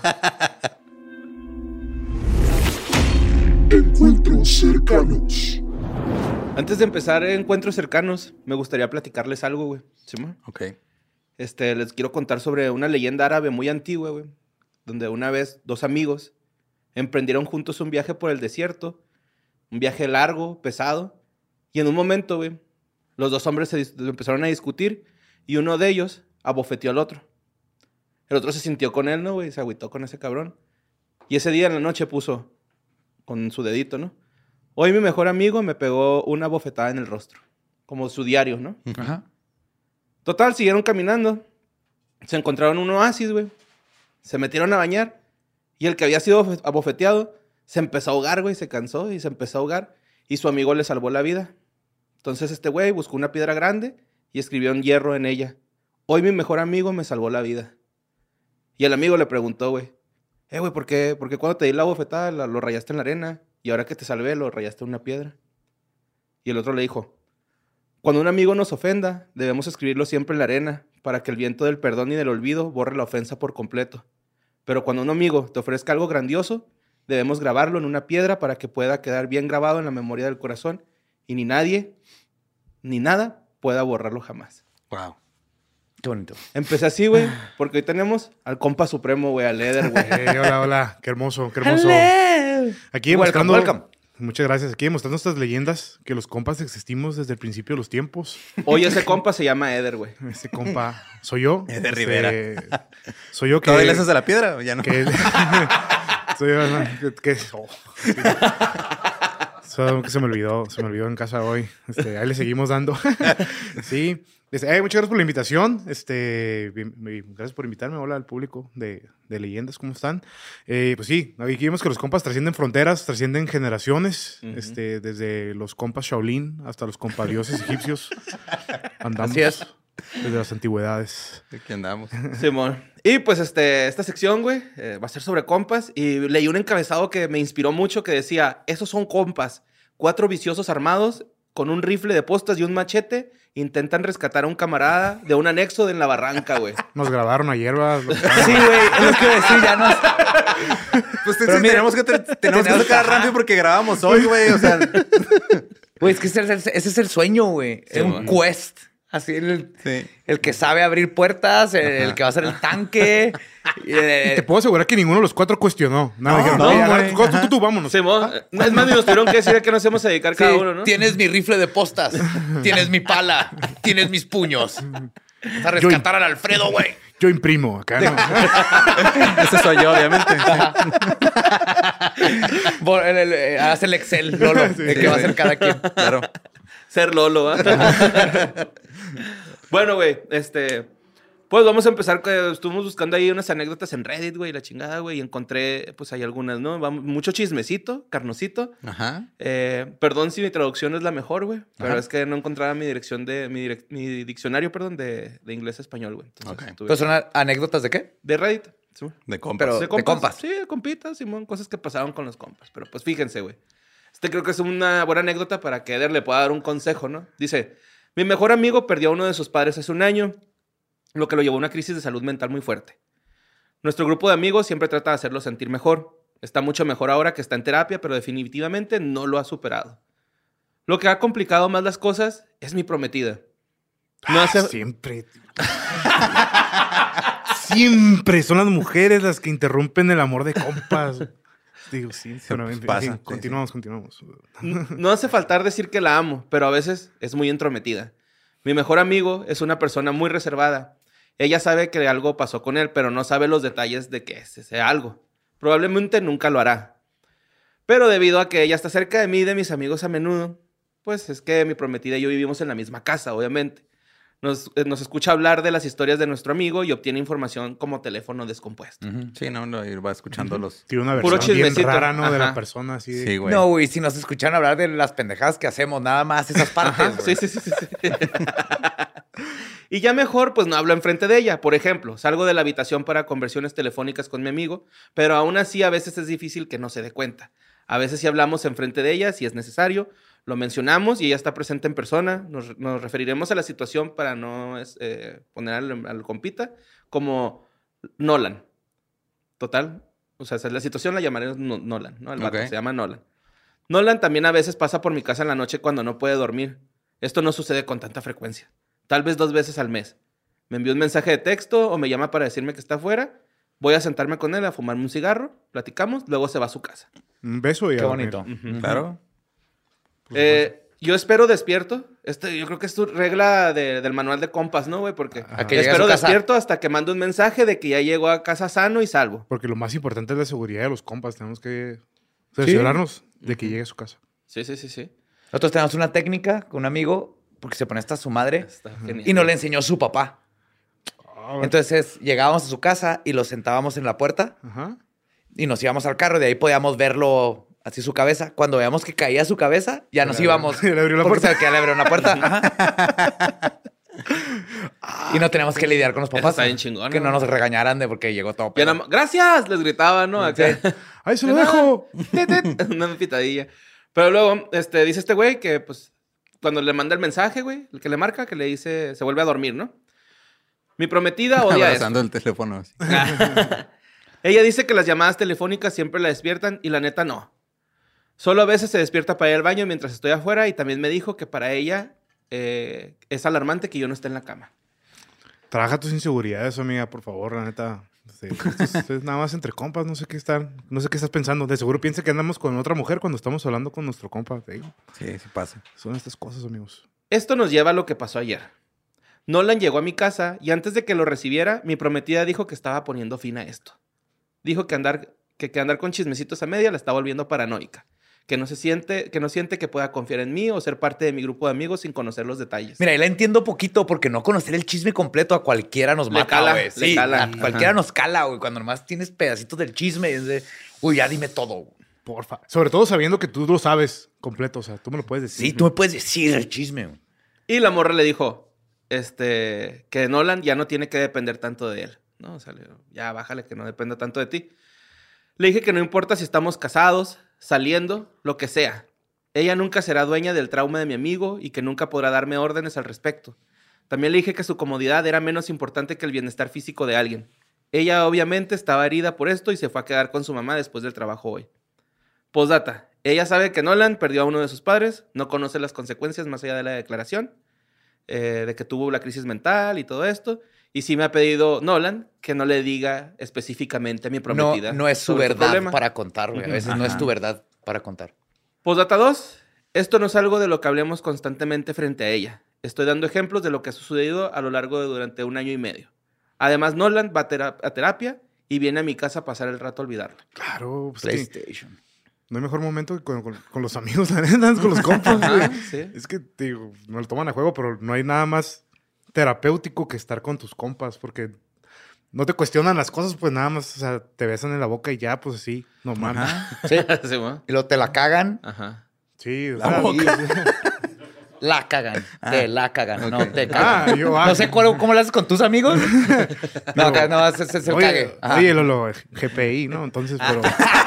Encuentros cercanos. Antes de empezar encuentros cercanos, me gustaría platicarles algo, güey. ¿Sí, mo? Ok. Este, les quiero contar sobre una leyenda árabe muy antigua, güey. Donde una vez dos amigos emprendieron juntos un viaje por el desierto. Un viaje largo, pesado. Y en un momento, güey, los dos hombres se dis- empezaron a discutir y uno de ellos abofeteó al otro. El otro se sintió con él, ¿no, güey? Se agüitó con ese cabrón. Y ese día en la noche puso con su dedito, ¿no? Hoy mi mejor amigo me pegó una bofetada en el rostro. Como su diario, ¿no? Ajá. Total, siguieron caminando. Se encontraron un oasis, güey. Se metieron a bañar. Y el que había sido afe- abofeteado se empezó a ahogar, güey. Se cansó y se empezó a ahogar. Y su amigo le salvó la vida. Entonces este güey buscó una piedra grande y escribió en hierro en ella. Hoy mi mejor amigo me salvó la vida. Y el amigo le preguntó, güey. Eh, güey, ¿por qué? Porque cuando te di la bofetada la- lo rayaste en la arena. Y ahora que te salvé lo rayaste en una piedra. Y el otro le dijo. Cuando un amigo nos ofenda, debemos escribirlo siempre en la arena para que el viento del perdón y del olvido borre la ofensa por completo. Pero cuando un amigo te ofrezca algo grandioso, debemos grabarlo en una piedra para que pueda quedar bien grabado en la memoria del corazón y ni nadie, ni nada pueda borrarlo jamás. Wow. Qué bonito. Empecé así, güey, porque hoy tenemos al compa supremo, güey, al Eder, güey. Eh, hola, hola. Qué hermoso, qué hermoso. Aquí Welcome, demostrando... welcome. Muchas gracias. Aquí demostrando estas leyendas que los compas existimos desde el principio de los tiempos. Hoy ese compa se llama Eder, güey. Este compa soy yo. Es de Este, Rivera. Soy yo que... ¿Todavía le haces de la piedra o ya no? que soy yo, ¿no? que, que- oh, sí. Eso que se me olvidó, se me olvidó en casa hoy. Este, ahí le seguimos dando. Sí. Este, eh, muchas gracias por la invitación. Este, bien- bien, gracias por invitarme. Hola al público de, de leyendas, ¿cómo están? Eh, pues sí, aquí vemos que los compas trascienden fronteras, trascienden generaciones. Ujú. Este, desde los compas Shaolin hasta los compadioses egipcios. Andamos Así es. desde las antigüedades. Aquí andamos. Simón. Y pues este, esta sección, güey, eh, va a ser sobre compas. Y leí un encabezado que me inspiró mucho que decía, esos son compas. Cuatro viciosos armados con un rifle de postas y un machete intentan rescatar a un camarada de un anexo de en la barranca, güey. Nos grabaron ayer, ¿verdad? Sí, güey. Es lo que iba a decir. Ya no. Pues Pero sí, mira, tenemos que, tenemos que tenemos- sacar rápido porque grabamos hoy, güey. O sea, Güey, es que ese es el, ese es el sueño, güey. Sí, es un bueno. quest. Así el, sí. el que sabe abrir puertas, el, el que va a ser el tanque. y, eh, Y te puedo asegurar que ninguno de los cuatro cuestionó. Nada, No, dijeron, no, "Oye, a güey. ver, tú, tú, tú, vámonos. Simón. Es más, ni nos tuvieron que decir a qué nos íbamos a dedicar sí, cada uno, ¿no? Tienes mi rifle de postas. Tienes mi pala. Tienes mis puños. Vas a rescatar al Alfredo, güey. Yo imprimo acá, ¿no? Ese soy yo, obviamente. Bo- el- el- eh, Haz el Excel, Lolo, Sí, de sí, qué va a sí. hacer cada quien. Claro. Ser Lolo, ¿ah? Bueno, güey, este... Pues vamos a empezar, que estuvimos buscando ahí unas anécdotas en Reddit, güey, la chingada, güey, y encontré, pues hay algunas, ¿no? Vamos, mucho chismecito, carnosito. Ajá. Eh, perdón si mi traducción es la mejor, güey, pero Ajá. es que no encontraba mi dirección de, mi, direc- mi diccionario, perdón, de, de inglés a español, güey. Entonces, Ok. tuve- Pues son a- anécdotas de qué? de Reddit, sí, güey. De compas. Pero- de de compas. compas. Sí, de compitas, Simón, cosas que pasaron con los compas. Pero pues fíjense, güey. Este creo que es una buena anécdota para que Eder le pueda dar un consejo, ¿no? Dice, mi mejor amigo perdió a uno de sus padres hace un año, lo que lo llevó a una crisis de salud mental muy fuerte. Nuestro grupo de amigos siempre trata de hacerlo sentir mejor. Está mucho mejor ahora que está en terapia, pero definitivamente no lo ha superado. Lo que ha complicado más las cosas es mi prometida. No Ah, hace... Siempre. Siempre son las mujeres las que interrumpen el amor de compas. Digo, sí, pero en fin, Pasa, en fin, sí, continuamos, continuamos. N- No hace faltar decir que la amo, pero a veces es muy entrometida. Mi mejor amigo es una persona muy reservada. Ella sabe que algo pasó con él, pero no sabe los detalles de que es ese algo. Probablemente nunca lo hará. Pero debido a que ella está cerca de mí y de mis amigos a menudo, pues es que mi prometida y yo vivimos en la misma casa, obviamente. Nos, eh, nos escucha hablar de las historias de nuestro amigo y obtiene información como teléfono descompuesto. Ujú. Sí, no, no, y va escuchando los... Tiene una Puro versión bien chismecito. rara, ¿no? De la Ajá. persona así. de- Sí, güey. No, güey, si nos escuchan hablar de las pendejadas que hacemos, nada más esas partes. Sí, güey. sí, sí, sí, sí. Y ya mejor, pues no hablo enfrente de ella. Por ejemplo, salgo de la habitación para conversiones telefónicas con mi amigo, pero aún así a veces es difícil que no se dé cuenta. A veces sí hablamos enfrente de ella, si es necesario, lo mencionamos y ella está presente en persona. Nos, nos referiremos a la situación para no es, eh, poner al, al compita como Nolan. Total. O sea, esa es la situación la llamaremos No- Nolan, ¿no? El vato Ok. se llama Nolan. Nolan también a veces pasa por mi casa en la noche cuando no puede dormir. Esto no sucede con tanta frecuencia. Tal vez dos veces al mes. Me envía un mensaje de texto o me llama para decirme que está afuera. Voy a sentarme con él a fumarme un cigarro, platicamos, luego se va a su casa. Un beso y a Qué dormir. bonito. Ujú. Claro. Eh, yo espero despierto. Este, yo creo que es tu regla de- del manual de compas, ¿no, güey? Porque A que llegue a espero su casa. despierto hasta que mande un mensaje de que ya llegó a casa sano y salvo. Porque lo más importante es la seguridad de los compas. Tenemos que cerciorarnos de que llegue a su casa. Sí, sí, sí, sí. Nosotros tenemos una técnica con un amigo, porque se pone hasta su madre, Está genial. y nos le enseñó su papá. Ah, Entonces llegábamos a su casa y lo sentábamos en la puerta Ajá. y nos íbamos al carro. De ahí podíamos verlo así su cabeza. Cuando veíamos que caía su cabeza, ya nos le- íbamos. le abrió la porque puerta. sabe que ya le abrió una puerta. Ajá. Y no tenemos que lidiar con los papás. está bien chingón, Que ¿no? no nos regañaran de porque llegó todo. Ya pedo. nada más, ¡gracias! Les gritaba, ¿no? Acá. ¡Ahí se lo De nada. dejo! Una pitadilla. Pero luego, este, dice este güey que, pues, cuando le manda el mensaje, güey, el que le marca, que le dice, se vuelve a dormir, ¿no? Mi prometida odia eso. Abrazando el teléfono. así. Ella dice que las llamadas telefónicas siempre la despiertan y la neta no. Solo a veces se despierta para ir al baño mientras estoy afuera y también me dijo que para ella eh, es alarmante que yo no esté en la cama. Trabaja tus inseguridades, amiga, por favor, la neta. Sí, esto es, es nada más entre compas, no sé qué están, no sé qué estás pensando. De seguro piensa que andamos con otra mujer cuando estamos hablando con nuestro compa. Te digo. Sí, sí pasa. Son estas cosas, amigos. Esto nos lleva a lo que pasó ayer. Nolan llegó a mi casa y antes de que lo recibiera, mi prometida dijo que estaba poniendo fin a esto. Dijo que andar, que, que andar con chismecitos a media la está volviendo paranoica. Que no se siente, que no siente que pueda confiar en mí o ser parte de mi grupo de amigos sin conocer los detalles. Mira, y la entiendo poquito porque no conocer el chisme completo a cualquiera nos Le mata, cala, güey. le Sí, cala. a cualquiera Ajá. nos cala, güey. Cuando nomás tienes pedacitos del chisme, es de, uy, ya dime todo. Güey. Porfa. Sobre todo sabiendo que tú lo sabes completo, o sea, tú me lo puedes decir. Sí, tú me puedes decir el chisme, güey. Y la morra le dijo, este, que Nolan ya no tiene que depender tanto de él, ¿no? O sea, le- ya bájale que no dependa tanto de ti. Le dije que no importa si estamos casados, saliendo, lo que sea. Ella nunca será dueña del trauma de mi amigo y que nunca podrá darme órdenes al respecto. También le dije que su comodidad era menos importante que el bienestar físico de alguien. Ella obviamente estaba herida por esto y se fue a quedar con su mamá después del trabajo hoy. Postdata. Ella sabe que Nolan perdió a uno de sus padres, no conoce las consecuencias más allá de la declaración, eh, de que tuvo la crisis mental y todo esto. Y sí me ha pedido Nolan que no le diga específicamente a mi No, prometida. no es su sobre verdad problema. para contar, güey. A veces no es tu verdad para contar. Postdata dos. Esto no es algo de lo que hablemos constantemente frente a ella. Estoy dando ejemplos de lo que ha sucedido a lo largo de durante un año y medio. Además, Nolan va a, tera- a terapia y viene a mi casa a pasar el rato a olvidarla. Claro, pues que PlayStation. no hay mejor momento que con, con- con los amigos, la neta, con los compas. güey. Ajá, sí. Es que, te digo, no lo toman a juego, pero no hay nada más terapéutico que estar con tus compas, porque no te cuestionan las cosas, pues nada más, o sea, te besan en la boca y ya, pues así, no mames. Sí. Sí, ¿no? Y luego te la cagan, Ajá. Sí, o La sea, boca. la cagan. Te la cagan, no te cagan. Ah, yo, ah. No sé cuál- cómo lo haces con tus amigos. No, acá no, es, es- es el Oye, cague. Ajá. oye, Lolo, G P I, ¿no? Entonces, pero...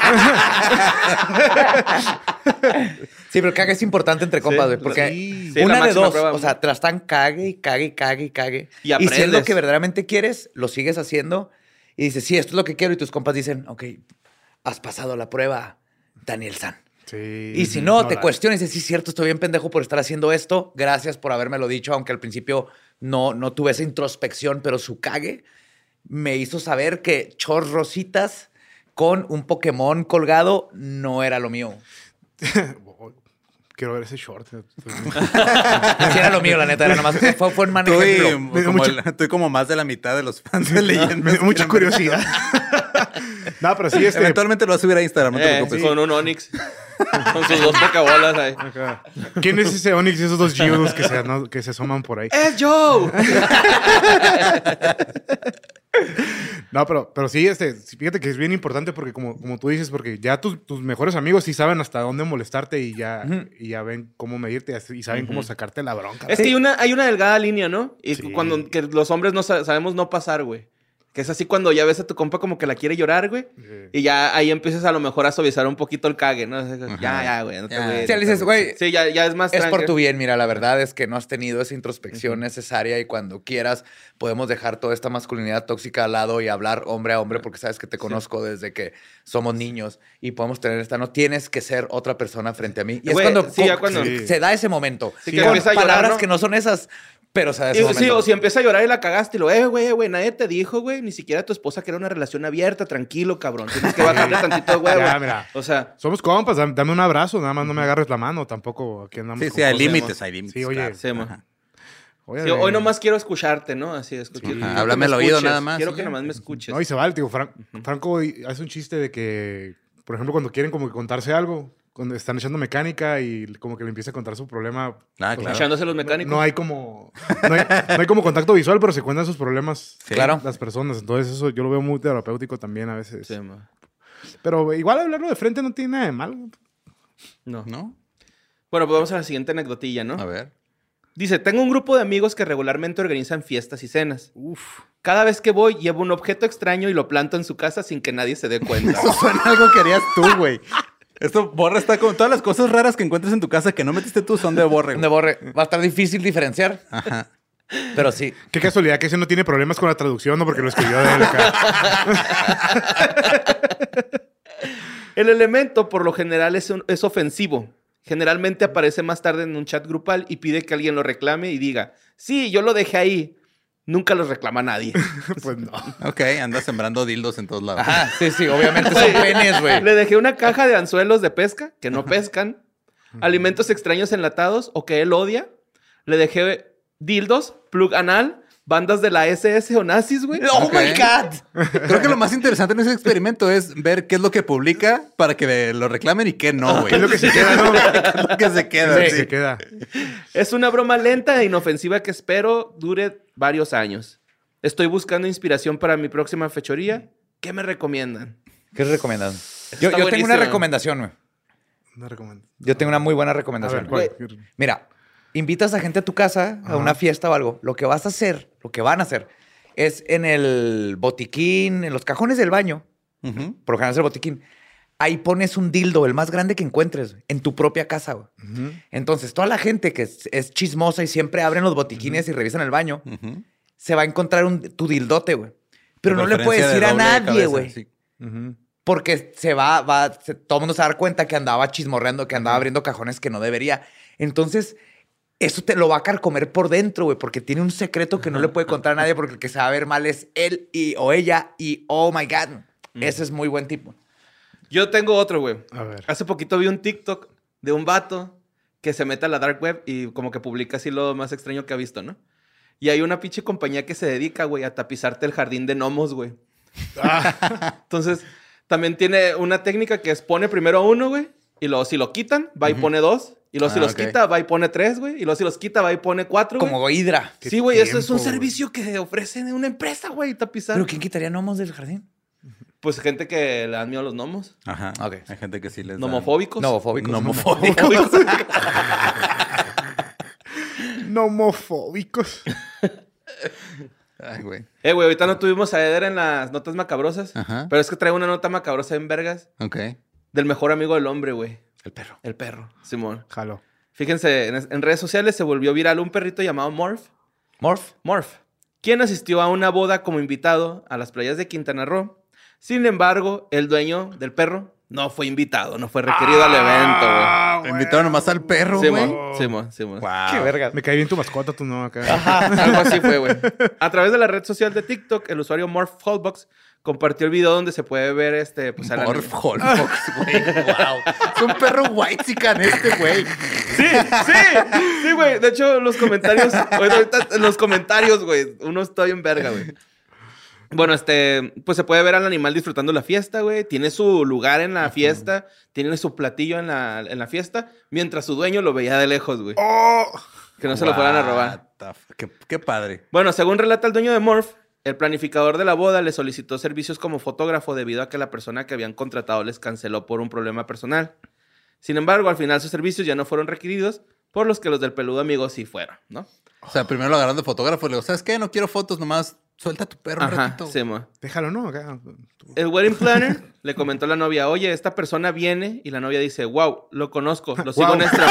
Sí, pero el cague es importante entre compas, güey. Porque sí. Sí, la una de máxima dos, prueba. o sea, te la están cague y cague y cague y cague. Y Y, si es lo aprendes. que verdaderamente quieres, lo sigues haciendo. Y dices, sí, esto es lo que quiero. Y tus compas dicen, ok, has pasado la prueba, Daniel San. Sí. Y si no, te la- cuestionas y dices, sí, cierto, estoy bien pendejo por estar haciendo esto. Gracias por habérmelo dicho, aunque al principio no, no tuve esa introspección, pero su cague me hizo saber que chorrositas con un Pokémon colgado no era lo mío. Quiero ver ese short. Sí era lo mío, la neta. Era nomás, fue, fue un mal Estoy, ejemplo. como mucho- el- estoy como más de la mitad de los fans de leyendas. Me dio mucha curiosidad. No, pero sí, este... Eventualmente lo voy a subir a Instagram, no te Eh, preocupes. con un Onix. Con sus dos Pokébolas ahí. acá. ¿Quién es ese Onix y esos dos Geodudes que se, no, que se asoman por ahí? ¡Es Joe! No, pero, pero sí, este, fíjate que es bien importante porque como, como tú dices, porque ya tus, tus mejores amigos sí saben hasta dónde molestarte y ya, y ya ven cómo medirte y saben cómo sacarte la bronca. Es que hay una, hay una delgada línea, ¿no? Y Sí. cuando que los hombres no sa- sabemos no pasar, güey. Que es así cuando ya ves a tu compa como que la quiere llorar, güey. Sí. Y ya ahí empiezas a lo mejor a suavizar un poquito el cague, ¿no? Ya, ya, güey. No te Ya. güey, Sí, le dices, güey, Sí, ya, ya es más es por tranqui. tu bien. Mira, la verdad es que no has tenido esa introspección necesaria y cuando quieras podemos dejar toda esta masculinidad tóxica al lado y hablar hombre a hombre porque sabes que te conozco desde que somos niños y podemos tener esta... No tienes que ser otra persona frente a mí. Y Güey, es cuando, sí, ya cuando- se, se da ese momento. Sí, que con empieza a llorar, palabras ¿no? que no son esas, pero se da ese Y, momento. sí, o si empieza a llorar y la cagaste y lo, eh, güey, güey, nadie te dijo, güey, ni siquiera tu esposa que era una relación abierta, tranquilo, cabrón. Tienes que bajarle tantito de huevo. Ya, mira. O sea, Somos compas, dame, dame un abrazo, nada más no me agarres la mano, tampoco aquí andamos. Sí, con sí, hay cosas. límites, hay límites. Sí, oye. claro. sí, mo. Ajá. Oye, sí, de- hoy nomás quiero escucharte, ¿no? Así es. quiero- quiero que háblame me al oído escuches. nada más, Quiero y que ya. nomás me escuches. No, y se vale, digo, Fran- Franco hace un chiste de que, por ejemplo, cuando quieren como que contarse algo, cuando están echando mecánica y como que le empieza a contar su problema. Ah, pues, claro. Echándose los mecánicos. No hay como no hay, no hay como contacto visual, pero se cuentan sus problemas Sí. Claro. las personas. Entonces eso yo lo veo muy terapéutico también a veces. Sí, mo. Pero igual hablarlo de frente no tiene nada de malo. No. ¿No? Bueno, pues vamos a la siguiente anecdotilla, ¿no? A ver. Dice, tengo un grupo de amigos que regularmente organizan fiestas y cenas. Uf. Cada vez que voy, llevo un objeto extraño y lo planto en su casa sin que nadie se dé cuenta. Eso suena a algo que harías tú, güey. Esto, Borre está con todas las cosas raras que encuentres en tu casa que no metiste tú son de Borre. Donde güey. borre. Va a estar difícil diferenciar, Ajá. pero sí. Qué casualidad que ese no tiene problemas con la traducción, ¿no? Porque lo escribió de él acá. El elemento, por lo general, es, un- es ofensivo. Generalmente aparece más tarde en un chat grupal y pide que alguien lo reclame y diga, sí, yo lo dejé ahí. Nunca los reclama nadie. Pues no. Ok, anda sembrando dildos en todos lados. Ajá, sí, sí, obviamente son penes, güey. Le dejé una caja de anzuelos de pesca que no pescan, alimentos extraños enlatados o que él odia. Le dejé dildos, plug anal, bandas de la S S o nazis, güey. ¡Oh, Ok. my God! Creo que lo más interesante en ese experimento es ver qué es lo que publica para que lo reclamen y qué no, güey. ¿Qué es lo que se queda, no? ¿Qué es lo que se queda? Sí, sí. se queda. Es una broma lenta e inofensiva que espero dure varios años. Estoy buscando inspiración para mi próxima fechoría. ¿Qué me recomiendan? ¿Qué recomiendan? Eso Yo, está yo tengo una buenísimo. recomendación, güey. No recomiendo. Yo tengo una muy buena A recomendación. ver, ¿cuál? Mira, invitas a gente a tu casa, a una fiesta o algo. Lo que vas a hacer, lo que van a hacer, es en el botiquín, en los cajones del baño, Ujú. por lo general es el botiquín, ahí pones un dildo, el más grande que encuentres, güey, en tu propia casa, güey. Ujú. Entonces, toda la gente que es, es chismosa y siempre abren los botiquines y revisan el baño, Ujú. se va a encontrar un, tu dildote, güey. Pero De no le preferencia puedes de decir a doble nadie, cabeza, güey. sí. Ujú. Porque se va, va, se- todo el mundo se va a dar cuenta que andaba chismorreando, que andaba abriendo cajones que no debería. Entonces, eso te lo va a carcomer por dentro, güey, porque tiene un secreto que no le puede contar a nadie, porque el que se va a ver mal es él y, o ella, y oh my God, ese es muy buen tipo. Yo tengo otro, güey. A ver. Hace poquito vi un TikTok de un vato que se mete a la dark web y como que publica así lo más extraño que ha visto, ¿no? Y hay una pinche compañía que se dedica, güey, a tapizarte el jardín de gnomos, güey. Entonces, también tiene una técnica que es pone primero uno, güey, y luego si lo quitan, va y pone dos. Y luego si Ah, los ok. quita, va y pone tres, güey. Y luego si los quita, va y pone cuatro, güey. Como Hydra. Qué Sí, güey, eso es un tiempo, güey. servicio que ofrece una empresa, güey, tapizar. ¿Pero quién quitaría gnomos del jardín? Pues gente que le dan miedo a los gnomos. Ajá. Ok. Hay gente que sí les da- Nomofóbicos. Nomofóbicos. Nomofóbicos. Nomofóbicos. Ay, güey. Eh, güey, ahorita no tuvimos a Eder en las notas macabrosas. Ajá. Pero es que traigo una nota macabrosa en vergas Ok. del mejor amigo del hombre, güey. El perro. El perro, Simón. Jalo. Fíjense, en, en redes sociales se volvió viral un perrito llamado Morph. Morph. Morph, quien asistió a una boda como invitado a las playas de Quintana Roo. Sin embargo, el dueño del perro no fue invitado, no fue requerido al evento, güey. Ah, Te invitaron nomás al perro, güey. Simón, Simón, Simón. Wow. Qué verga. Me cae bien tu mascota, tú no, acá. Algo así fue, güey. A través de la red social de TikTok, el usuario Morph Hallbox compartió el video donde se puede ver este, pues, al Morph anime. Hallbox, güey. Wow. Es un perro whitezican este, güey. Sí, sí, sí, güey. De hecho, los comentarios, güey, ahorita en los comentarios, güey, uno está bien verga, güey. Bueno, este, pues se puede ver al animal disfrutando la fiesta, güey. Tiene su lugar en la fiesta, tiene su platillo en la, en la fiesta, mientras su dueño lo veía de lejos, güey. ¡Oh! Que no se lo fueran a robar. What the f- Qué, qué padre. Bueno, según relata el dueño de Morph, el planificador de la boda le solicitó servicios como fotógrafo debido a que la persona que habían contratado les canceló por un problema personal. Sin embargo, al final sus servicios ya no fueron requeridos, por los que los del peludo amigo sí fueron, ¿no? O sea, primero lo agarraron de fotógrafo y le digo, ¿sabes qué? No quiero fotos, nomás suelta a tu perro un Ajá, ratito. sí, mo. Déjalo, ¿no? Acá. El wedding planner le comentó a la novia, oye, esta persona viene, y la novia dice, wow, lo conozco, lo sigo Wow. en Instagram.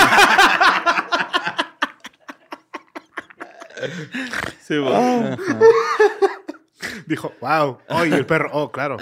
Sí, mo. Dijo, wow. Oh, y el perro. Oh, claro.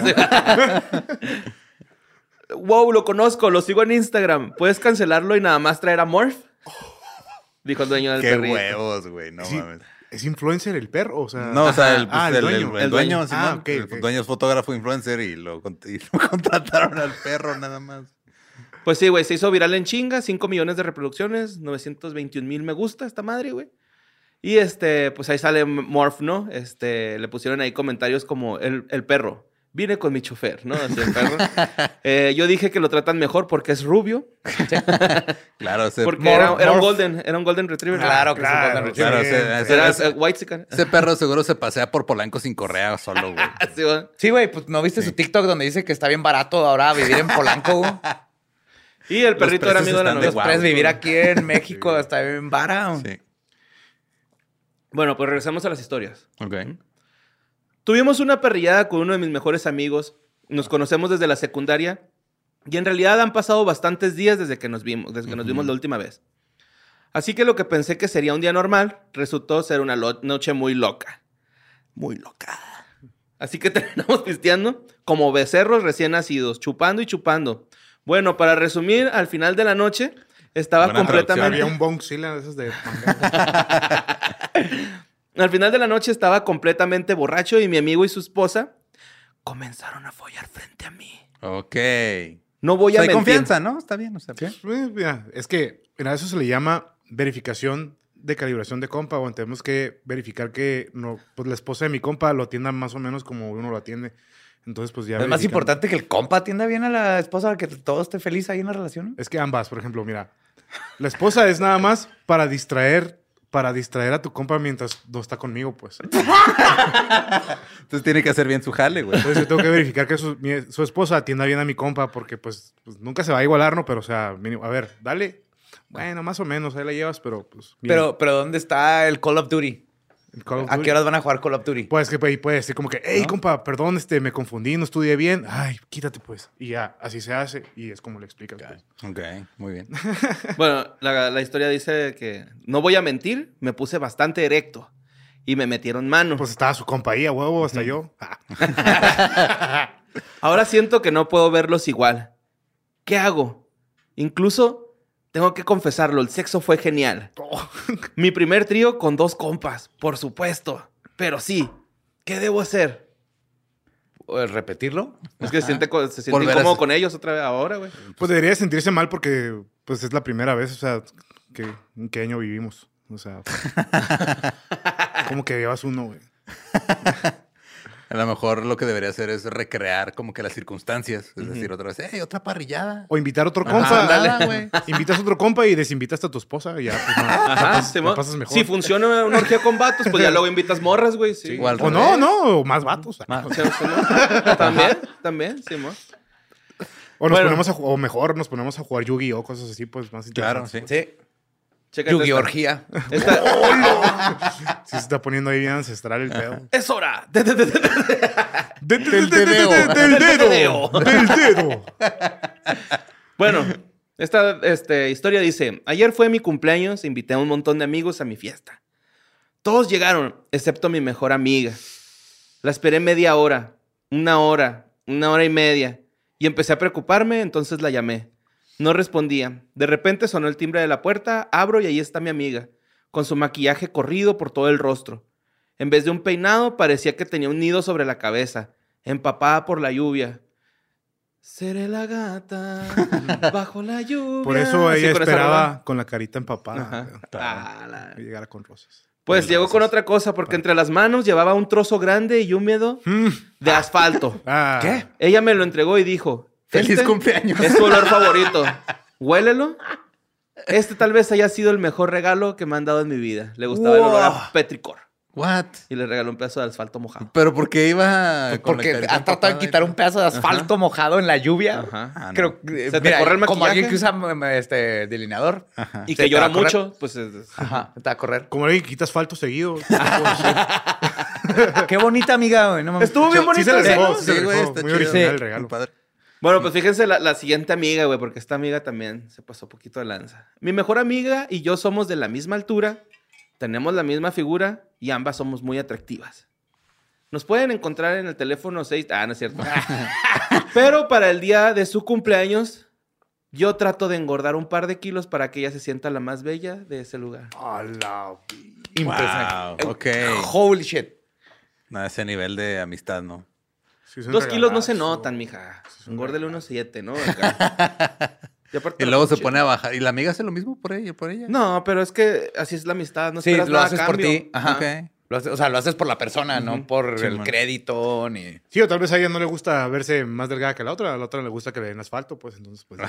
Wow, lo conozco, lo sigo en Instagram. ¿Puedes cancelarlo y nada más traer a Morph? Dijo el dueño del Qué perrito. huevos, güey. No Sí. mames. ¿Es influencer el perro? O sea... No, o sea, el, Ah, pues, el el, el- dueño. el El dueño, dueño. Simón, Ah, ok, el ok. dueño es fotógrafo influencer y lo, cont- y lo contrataron al perro nada más. Pues sí, güey, se hizo viral en chinga, cinco millones de reproducciones, novecientos veintiún mil me gusta esta madre, güey. Y este, pues ahí sale Morph, ¿no? Este, le pusieron ahí comentarios como el, el perro. Vine con mi chofer, ¿no? Así el perro. Eh, yo dije que lo tratan mejor porque es rubio. Claro, ese, Porque era, era un Morph. golden, era un golden retriever. Claro que Claro, se puede retribuir. claro, sí. ese, ese- Era ese- eh, whitezican. ese perro seguro se pasea por Polanco sin correa solo, güey. Así, güey. Sí, güey, pues ¿no viste su TikTok donde dice que está bien barato ahora vivir en Polanco, güey? Y el perrito era precios amigo de la están de novia. guau. Puedes vivir aquí en México, está bien barato. Sí. Bueno, pues regresamos a las historias. Ok. Tuvimos una parrillada con uno de mis mejores amigos. Nos conocemos desde la secundaria. Y en realidad han pasado bastantes días desde que nos vimos, desde que nos vimos la última vez. Así que lo que pensé que sería un día normal resultó ser una lo- noche muy loca. Muy loca. Así que terminamos pisteando como becerros recién nacidos, chupando y chupando. Bueno, para resumir, al final de la noche estaba Buena completamente... Había un bongzilla de esos de manga. Al final de la noche estaba completamente borracho y mi amigo y su esposa comenzaron a follar frente a mí. Ok. No voy O sea, a hay mentir. confianza, ¿no? Está bien, o sea. Eh, mira, es que mira, eso se le llama verificación de calibración de compa. O tenemos que verificar que no, pues la esposa de mi compa lo atienda más o menos como uno lo atiende. Entonces, pues ya. Es más verifican. importante que el compa atienda bien a la esposa para que todo esté feliz ahí en la relación. Es que ambas, por ejemplo, mira. La esposa es nada más para distraer, para distraer a tu compa mientras no está conmigo, pues. Entonces tiene que hacer bien su jale, güey. Entonces yo tengo que verificar que su, mi- su esposa atienda bien a mi compa porque pues, pues, nunca se va a igualar, ¿no? Pero o sea, mínimo, a ver, dale. Bueno, más o menos, ahí la llevas, pero pues... bien. Pero, pero ¿dónde está el Call of Duty? El Call of ¿A Duty, qué horas van a jugar Call of Duty? Pues que pues, puede decir como que, hey, compa, perdón, este, me confundí, no estudié bien. Ay, quítate pues. Y ya, así se hace y es como le explicas. Pues. Ok, muy bien. Bueno, la, la historia dice que no voy a mentir, me puse bastante erecto y me metieron mano. Pues estaba su compa ahí, a huevo, hasta yo. Ah. Ahora siento que no puedo verlos igual. ¿Qué hago? Incluso tengo que confesarlo, el sexo fue genial. Mi primer trío con dos compas, por supuesto. Pero sí, ¿qué debo hacer? ¿O ¿Repetirlo? Es que se siente, co- se siente Volver a incómodo ser- con ellos otra vez ahora, güey. Pues debería sentirse mal porque pues es la primera vez, o sea, que, ¿en qué año vivimos? O sea, como que llevas uno, güey. A lo mejor lo que debería hacer es recrear como que las circunstancias. Es decir, otra vez, hey, otra parrillada. O invitar a otro Ajá, compa. ándale, güey. Invitas a otro compa y desinvitas a tu esposa y ya, pues no. la Ajá, pas- Simón. la pasas mejor. Si funciona una orgía con vatos, pues ya luego invitas morras, güey. Sí. Igual. O no, no, o más vatos. O sea, Simón. También, también, Simón. O nos Bueno. ponemos a ju- o mejor nos ponemos a jugar Yugi o cosas así, pues más Claro, interesantes. sí. Sí. Chécate Yugi esta. orgía. Esta- Sí se está poniendo ahí bien ancestral el pedo. Es hora. De- de- de- de- De- de- Del de- de- dedeo. de- Del Del dedo. dedeo. Del dedo. Bueno, esta este, historia dice: ayer fue mi cumpleaños, invité a un montón de amigos a mi fiesta. Todos llegaron, excepto mi mejor amiga. La esperé media hora, una hora, una hora y media. Y empecé a preocuparme, entonces la llamé. No respondía. De repente sonó el timbre de la puerta, abro y ahí está mi amiga, con su maquillaje corrido por todo el rostro. En vez de un peinado, parecía que tenía un nido sobre la cabeza, empapada por la lluvia. Seré la gata bajo la lluvia. Por eso Así ella con esa esperaba rola. con la carita empapada. Ajá. Ah, la- Y llegara con rosas. Pues Y llegó rosas. con otra cosa, porque entre las manos llevaba un trozo grande y húmedo Mm. de asfalto. Ah. ¿Qué? Ella me lo entregó y dijo... Feliz "Este cumpleaños. Es tu olor favorito. Huélelo. Este tal vez haya sido el mejor regalo que me han dado en mi vida. Le gustaba el olor Wow. a petricor. What? Y le regaló un pedazo de asfalto mojado. Pero ¿por qué iba con Porque la carita han tratado de empapada quitar y un pedazo de asfalto mojado en la lluvia. Ajá. Ah, no. Creo que Se te corre el como maquillaje. alguien que usa mm, este delineador. Ajá. Y Se que te va llora a correr. mucho, pues... es- es- Ajá, te va a correr. Como alguien que quita asfalto seguido. ¿Qué puedo hacer? Qué bonita amiga, güey. No mames. Estuvo bien Sí bonito. se le ¿sí? rifó, sí se Sí, le güey, rifó. está Muy chido. original Sí. el regalo. Muy padre. Bueno, pues fíjense la, la siguiente amiga, güey, porque esta amiga también se pasó poquito de lanza. Mi mejor amiga y yo somos de la misma altura, tenemos la misma figura y ambas somos muy atractivas. Nos pueden encontrar en el teléfono seis... Ah, no es cierto. Pero para el día de su cumpleaños, yo trato de engordar un par de kilos para que ella se sienta la más bella de ese lugar. A la- Wow, ok. Holy shit. No, ese nivel de amistad, ¿no? Sí, es un Dos kilos no se regalazo. notan, mija. Engórdele unos siete, ¿no? Acá. Y, aparte Y la luego se pinche- pone a bajar. ¿Y la amiga hace lo mismo por ella? Por ella? No, pero es que así es la amistad. No Sí, esperas lo nada a haces por cambio. ti. Ajá. Ok. Lo haces- o sea, lo haces por la persona, no por Sí, el man. crédito ni... Sí, o tal vez a ella no le gusta verse más delgada que a la otra. A la otra le gusta que le den asfalto, pues entonces, pues.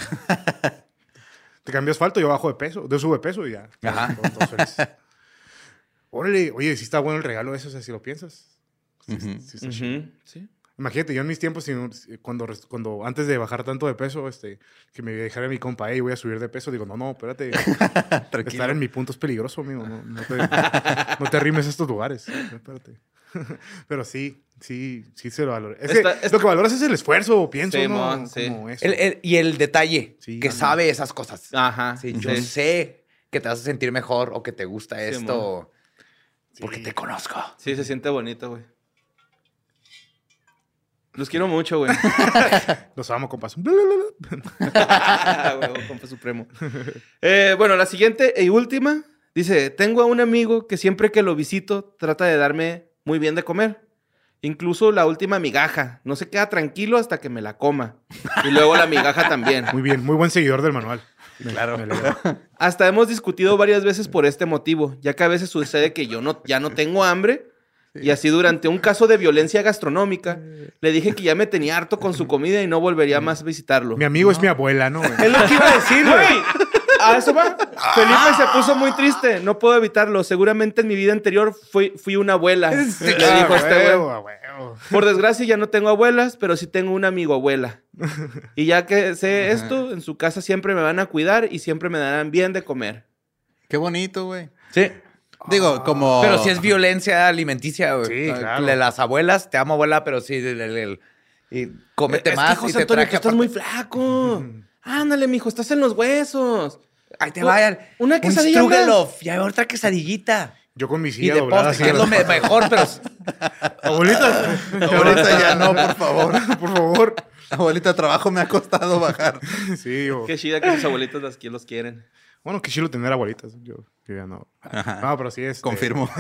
Te cambio asfalto, yo bajo de peso. Yo subo de peso y ya. Ajá. Todos- todos felices. Órale, oye, sí está bueno el regalo ese, o sea, si lo piensas. Sí, Ujú. sí está chido. Ujú, sí. Imagínate, yo en mis tiempos, si no- si- cuando, res- cuando antes de bajar tanto de peso, este, que me dijera mi compa, hey, voy a subir de peso, digo, no, no, espérate. Tranquilo. Estar en mi punto es peligroso, amigo. No, no te, no te arrimes a estos lugares. No, espérate. Pero sí, sí, sí se lo valora. Es Está- que es- lo que valoras es el esfuerzo, pienso, Sí, ¿no? mon, sí. Como eso. El- el- y el detalle, Sí, que ándale. sabe esas cosas. Ajá. Sí, sí. yo sé que te vas a sentir mejor o que te gusta esto porque Sí. te conozco. Sí, se siente bonito, güey. Los quiero mucho, güey. Los amo, compas. Huevo, compa supremo. Eh, bueno, la siguiente y última. Dice, tengo a un amigo que siempre que lo visito trata de darme muy bien de comer. Incluso la última migaja. No se queda tranquilo hasta que me la coma. Y luego la migaja también. Muy bien, muy buen seguidor del manual. Me- Claro. me alegra. Hasta hemos discutido varias veces por este motivo, ya que a veces sucede que yo no, ya no tengo hambre. Y así durante un caso de violencia gastronómica, le dije que ya me tenía harto con su comida y no volvería más a visitarlo. Mi amigo es mi abuela, ¿no? güey? Es lo que iba a decir, güey. A eso va. Felipe se puso muy triste. No puedo evitarlo. Seguramente en mi vida anterior fui, fui una abuela. Le Ah, dijo este huevo, güey. a huevo. Por desgracia ya no tengo abuelas, pero sí tengo un amigo abuela. Y ya que sé esto, en su casa siempre me van a cuidar y siempre me darán bien de comer. Qué bonito, güey. Sí. Digo, como... Pero si es violencia alimenticia, güey. Sí, Ah, claro. De las abuelas, te amo, abuela, pero sí, el- el- el- y cómete Es que, más José y te Antonio, traje que estás aparte- muy flaco. Ándale, mijo, estás en los huesos. Ahí te vayan. Una Un quesadilla más. Strudel, ya otra quesadillita. Yo con mi Y silla de doblada. postre, que es lo me- mejor, pero... Abuelita. Abuelita, ya no, por favor. Por favor. Abuelita, trabajo me ha costado bajar. Sí, yo. Qué chida que sus abuelitos las que los quieren. Bueno, qué chilo tener abuelitas. Yo, yo ya no. Ajá. No, pero sí es. Confirmo.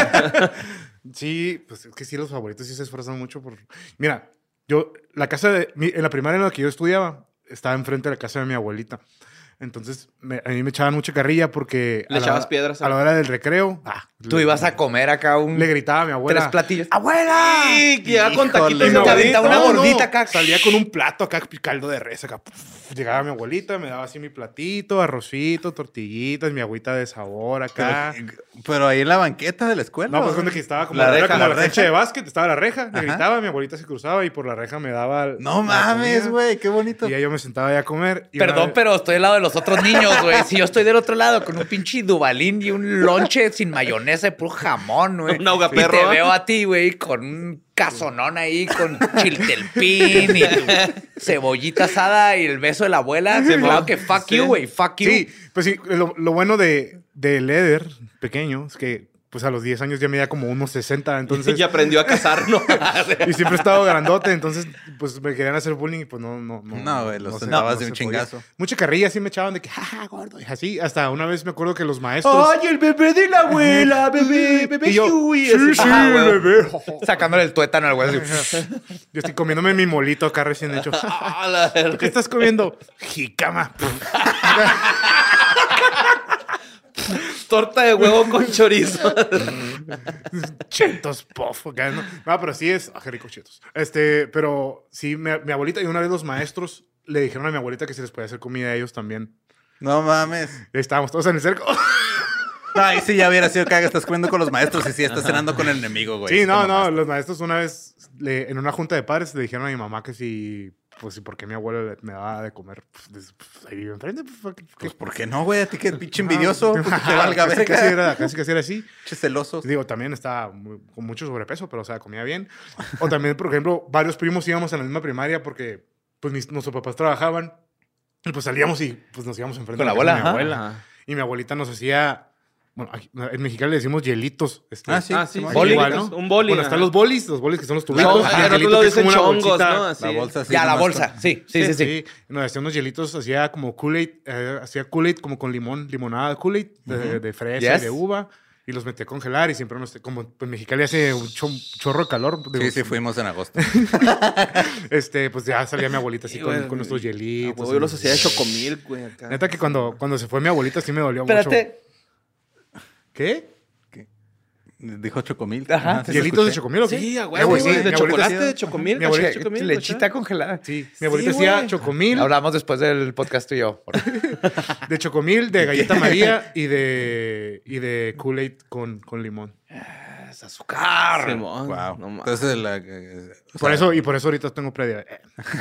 Sí, pues es que sí, los abuelitos sí se esfuerzan mucho por. Mira, yo, la casa de. mi- en la primaria en la que yo estudiaba, estaba enfrente de la casa de mi abuelita. Entonces, me- a mí me echaban mucha carrilla porque. Le a la- echabas piedras a A la la- hora del recreo. Ah, Tú le- ibas a comer acá un... Le gritaba a mi abuela. tres platillos. ¡Abuela! Sí, que llegaba con Híjole. taquitos Y de mi te abuelita. aventaba una no, no, gordita acá. Salía con un plato acá, caldo de res acá. Puf, llegaba mi abuelita, me daba así mi platito, arrocito, tortillitas, mi agüita de sabor acá. Pero ahí en la banqueta de la escuela. No, pues ¿o? cuando que estaba como La la, reja, como la la reja. cancha de básquet, estaba la reja, le Ajá. gritaba, mi abuelita se cruzaba y por la reja me daba. No la mames, comida. güey, qué bonito. Y ya yo me sentaba ya a comer. y una Perdón, vez- pero estoy al lado de los otros niños, güey. Si yo estoy del otro lado con un pinche dubalín y un lonche sin mayonesa y puro jamón, güey. Un ahogaperro, Y te ¿eh? veo a ti, güey, con un cazonón ahí, con chiltelpín y tu cebollita asada y el beso de la abuela. Claro que fuck Sí. you, güey, fuck you. Sí, pues sí, lo, lo bueno de, de Leder, pequeño, es que pues a los diez años ya medía como unos sesenta, entonces... ya aprendió a cazar, ¿no? Y siempre he estado grandote, entonces pues me querían hacer bullying y pues no, no, no. No, güey, los se- sentabas de un se podía. chingazo. Mucha carrilla así me echaban de que, jaja, gordo, y así. Hasta una vez me acuerdo que los maestros... ¡Ay, el bebé de la abuela! ¡Bebé, bebé Y yo, Huey! sí, Así, sí, ajá, güey. bebé. Sacándole el tuétano al güey. así. Yo estoy comiéndome mi molito acá recién hecho. Ah, la ¿Tú verga. qué estás comiendo? Jicama. Torta de huevo con chorizo. Chetos, pof. acá, ¿no? No, pero sí es... Ah, qué rico chetos. Este, pero sí, mi, mi abuelita y una vez los maestros le dijeron a mi abuelita que se les podía hacer comida a ellos también. No mames. Y ahí estábamos todos en el cerco. Ay, sí, ya hubiera sido que estás comiendo con los maestros y sí, estás cenando con el enemigo, güey. Sí, no, te no. mamaste. Los maestros una vez le- en una junta de padres le dijeron a mi mamá que si... Pues, ¿y por qué mi abuelo le- me daba de comer? Pues, des- pues, ahí vive enfrente. Pues, ¿qué- Pues, qué- ¿por qué no, güey? A ti que pinche envidioso. Ah, Pues, que te valga casi, casi verga. era, casi, casi era así. Pinches celosos. Digo, también estaba muy- con mucho sobrepeso, pero, o sea, comía bien. O también, por ejemplo, varios primos íbamos a la misma primaria porque, pues, mis- nuestros papás trabajaban. Y, pues, salíamos y, pues, nos íbamos enfrente Con a la casa de mi abuela, abuela. Y mi abuelita nos hacía... Bueno, aquí- en Mexicali le decimos hielitos. Este, Ah, sí. Ah, sí, Simón. sí, Boli, igual, ¿no? Un boli. Bueno, ajá. están los bolis, los bolis que son los tubitos. Chongos. y el Ah, nosotros hielito lo que es dicen como una chongos, bolsita. ¿no? Así. La bolsa sí. Ya, la nomás bolsa. está- Sí, sí, sí, sí. Sí, nos hacía unos hielitos, hacía como Kool-Aid, eh, hacía Kool-Aid como con limón, limonada de Kool-Aid, de, de fresa Yes. y de uva, y los metí a congelar y siempre nos, como en Mexicali hace un cho- chorro de calor. digo, Sí, sí, fuimos en agosto. Este, pues ya salía mi abuelita así Sí, con, güey. con nuestros Ah, hielitos. huevo, yo los hacía de chocomil, güey, acá. Neta que cuando, cuando se fue mi abuelita sí me dolió Espérate. mucho. ¿Qué? Dijo Chocomil. Ajá. sí se ¿Hielitos de escuché. chocomil o qué? Sí, a Eh, huevo, güey, güey, sí, de mi abuelita chocolate, hacía- de chocomil. mi abuelita- de chocomil, Lechita congelada. Sí, mi abuelita Sí, hacía güey. chocomil, Hablamos después del podcast tú y yo. de chocomil, de galleta María y de, y de Kool-Aid con, con limón. Es azúcar. Simón, Wow. no mames. Entonces, la, eh, o Por sea, eso, y por eso ahorita tengo prediabetes.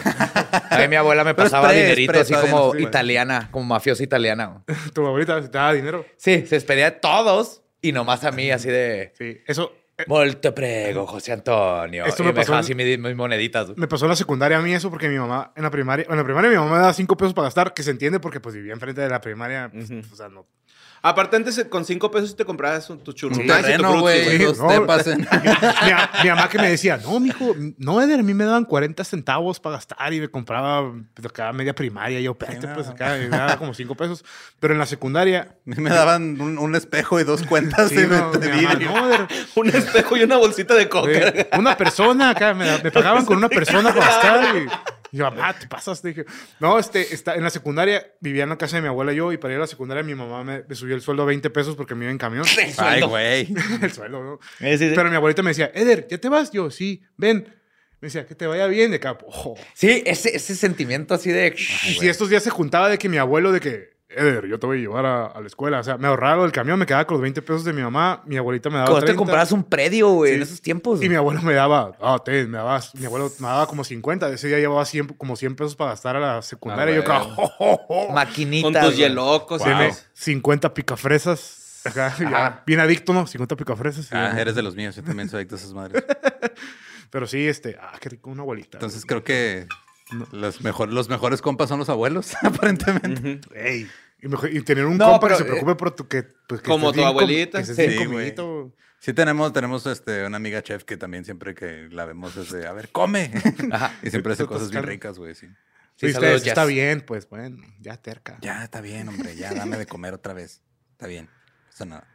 A mí mi abuela me Pero es pasaba pre- es dinerito pre, así todavía como no sé. italiana, como mafiosa italiana. güey. Tu abuelita te daba dinero. Sí, se despedía de todos y nomás a mí así de... Sí, eso eh, Molto prego, José Antonio. Esto y me me pasó dejaba en- así mis, mis moneditas. güey. me pasó en la secundaria a mí eso porque mi mamá en la primaria, en la primaria mi mamá me daba cinco pesos para gastar, que se entiende porque pues vivía enfrente de la primaria, pues, Ujú. o sea, no. Aparte, antes con cinco pesos te comprabas un- tu churro. un terreno, güey. Sí, Dos no. depas en- Mi, a- mi mamá que me decía, no, mijo, no, Eder, a mí me daban cuarenta centavos para gastar y me compraba pues, acá media primaria. Y yo, espérate, no. pues acá y me daba como cinco pesos. Pero en la secundaria, A mí me daban un, un espejo y dos cuentas sí, de, no, de mi mamá, vidrio. no, Eder, Un espejo y una bolsita de coca. eh, una persona acá, me, me pagaban con una persona para gastar. Y, y yo, mamá, te pasas. Dije, no, este, está, en la secundaria vivía en la casa de mi abuela y yo, y para ir a la secundaria mi mamá me, me subió el sueldo a veinte pesos porque me iba en camión. Ay, güey. El sueldo, ¿no? Eh, sí, sí. Pero mi abuelita me decía, Eder, ¿ya te vas? Yo, sí, ven. Me decía, que te vaya bien. De acá, ojo. Sí, ese, ese sentimiento así de... Y si estos días se juntaba de que mi abuelo, de que, Eder, yo te voy a llevar a, a la escuela. O sea, me ahorraba lo del camión, me quedaba con los veinte pesos de mi mamá, mi abuelita me daba Cuando te treinta. comprabas un predio, güey, Sí. en esos tiempos. Y mi abuelo me daba, ah, ten, me daba, mi abuelo me daba como cincuenta. Ese día llevaba cien, como cien pesos para gastar a la secundaria. Ah, y yo, güey. acá, oh, oh, oh. Maquinitas. Con tus güey. hielocos. Deme y- cincuenta picafresas. Acá, ya, bien adicto, ¿no? cincuenta picafresas. y Ah, ya. eres de los míos. Yo también soy adicto a esas madres. Pero sí, este, ah, qué rico, una abuelita. Entonces creo que los, mejor, los mejores compas son los abuelos, aparentemente. Ey, y, mejor- y tener un No, compa pero, que se preocupe por tu que, pues, que como estés tu bien com- abuelita. que estés Sí, bien güey. comidito. Sí tenemos, tenemos este, una amiga chef que también siempre que la vemos es de, a ver, come. Ajá. Y siempre hace Tú cosas bien estás- ricas, güey, sí. Sí, Sí, saludos, está, está Jazz. bien, pues bueno, ya terca. Ya, está bien, hombre, ya, dame de comer otra vez. Está bien, no pasa nada.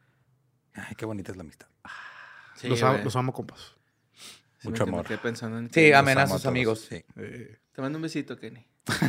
Ay, qué bonita es la amistad. Sí, los, amo, güey. los amo, compas. Sí, Mucho me- me amor. quedé pensando en Sí, ti. amen a Los amo sus todos, amigos. Sí. Eh, Te mando un besito, Kenny.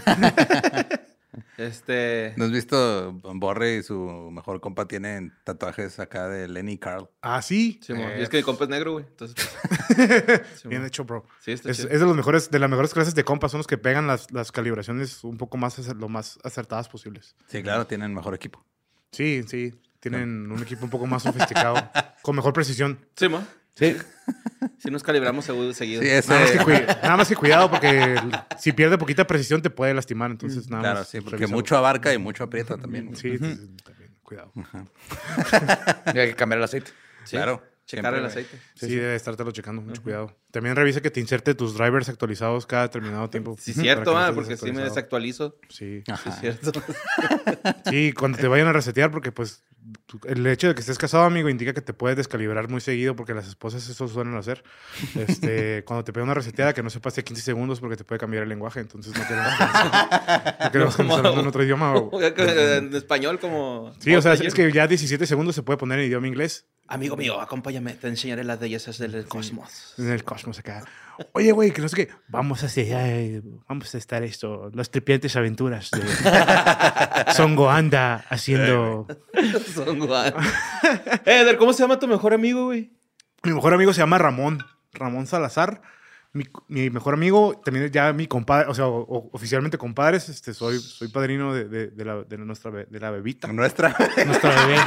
Este. ¿No has visto Borre y su mejor compa tienen tatuajes acá de Lenny Carl? ah, sí. Sí, mo. Eh, Y es que mi compa es negro, güey. Entonces, pues, sí, bien mo. hecho, bro. Sí, está Es, chido. es de los mejores, de las mejores clases de compas, son los que pegan las, las calibraciones un poco más, acer- lo más acertadas posibles. Sí, claro, tienen mejor equipo. Sí, sí. Tienen un equipo un poco más sofisticado, con mejor precisión. Sí, mo. Sí. Sí, nos calibramos seguido. seguido. Sí, ese, Nada más, que cui- nada más que cuidado, porque si pierde poquita precisión te puede lastimar. Entonces, nada claro, más. sí, porque revísalo. mucho abarca y mucho aprieta también. güey. Sí, entonces, también, cuidado. Y hay que cambiar el aceite. Sí. Claro. Checar el siempre, aceite. Sí, debe estártelo checando, mucho cuidado. También revisa que te inserte tus drivers actualizados cada determinado tiempo. Sí, Para cierto, que no ah, estés porque sí me desactualizado. desactualizo. Sí. Sí, Ajá. cierto. Sí, cuando te vayan a resetear, porque pues tu- el hecho de que estés casado, amigo, indica que te puedes descalibrar muy seguido porque las esposas eso suelen hacer. Este, cuando te pega una reseteada que no se pase quince segundos porque te puede cambiar el lenguaje. Entonces no queremos que nos- no queremos que nos hablando en otro idioma. o- En español como... Sí, o sea, ayer. es que ya diecisiete segundos se puede poner en idioma inglés. Amigo mío, acompáñame, te enseñaré las bellezas del cosmos. En el cosmos acá. Oye, güey, que no sé qué. Vamos a hacer, eh, vamos a estar esto, las trepiantes aventuras de Son Goanda haciendo. Son guay. Eder, ¿cómo se llama tu mejor amigo, güey? Mi mejor amigo se llama Ramón, Ramón Salazar. Mi, mi mejor amigo, también ya mi compadre, o sea, o- o- oficialmente compadres, este, soy, soy padrino de, de, de la, de, nuestra, be- de la bebita. Nuestra. Nuestra bebé.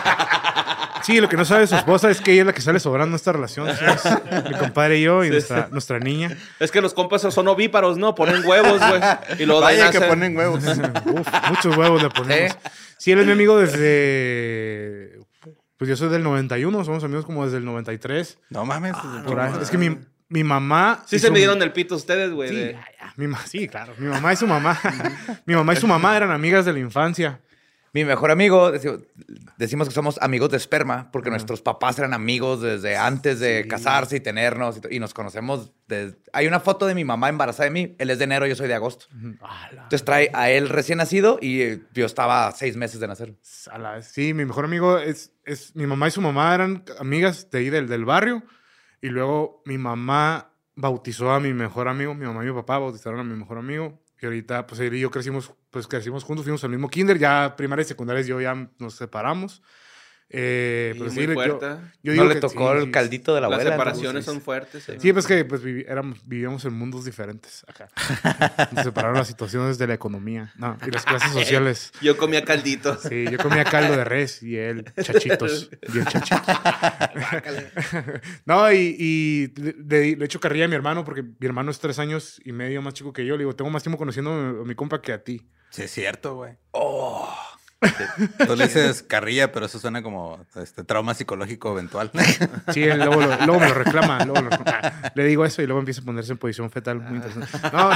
Sí, lo que no sabe su esposa es que ella es la que sale sobrando en esta relación. ¿Sí? Es mi compadre y yo y Sí, nuestra, sí. nuestra niña. Es que los compas son ovíparos, ¿no? Ponen huevos, güey. Y luego de ahí Vaya que nacen. ponen huevos. Uf, muchos huevos le ponemos. Sí, él es mi amigo desde... Pues yo soy del noventa y uno, somos amigos como desde el noventa y tres. No mames. Por ahí. Es que mi, mi mamá... Sí y se su- me dieron el pito ustedes, güey. Sí, de- ya, ya. Mi ma- sí, claro. Mi mamá y su mamá. Mi mamá y su mamá eran amigas de la infancia. Mi mejor amigo, deci- decimos que somos amigos de esperma porque nuestros papás eran amigos desde antes de casarse y tenernos y, to- y nos conocemos. Desde... Hay una foto de mi mamá embarazada de mí. Él es de enero, yo soy de agosto. Entonces trae a él recién nacido y eh, yo estaba seis meses de nacer. A la vez. Sí, mi mejor amigo es, es... Mi mamá y su mamá eran amigas de ahí del, del barrio. Y luego mi mamá bautizó a mi mejor amigo. Mi mamá y mi papá bautizaron a mi mejor amigo. Y ahorita, pues él y yo crecimos, pues crecimos juntos, fuimos al mismo kinder. Ya primaria y secundaria yo ya nos separamos. Eh, Y pero muy sí, yo, fuerte. yo ¿No digo le que tocó sí, el sí, caldito de la Las abuela? separaciones sí, son fuertes. ¿eh? Sí, pues que pues, vivi- éramos, vivíamos en mundos diferentes acá. Nos separaron las situaciones de la economía no, y las clases sociales. Yo comía calditos. Sí, yo comía caldo de res y él chachitos. Bien chachitos. No, y, y le, le echo carrilla a mi hermano porque mi hermano es tres años y medio más chico que yo. Le digo, tengo más tiempo conociendo a mi, a mi compa que a ti. Sí, es cierto, güey. Oh. Tú le dices carrilla, pero eso suena como este, trauma psicológico eventual. Sí, él luego, lo- luego me lo reclama. Luego lo- ah, le digo eso y luego empieza a ponerse en posición fetal. Muy interesante. No,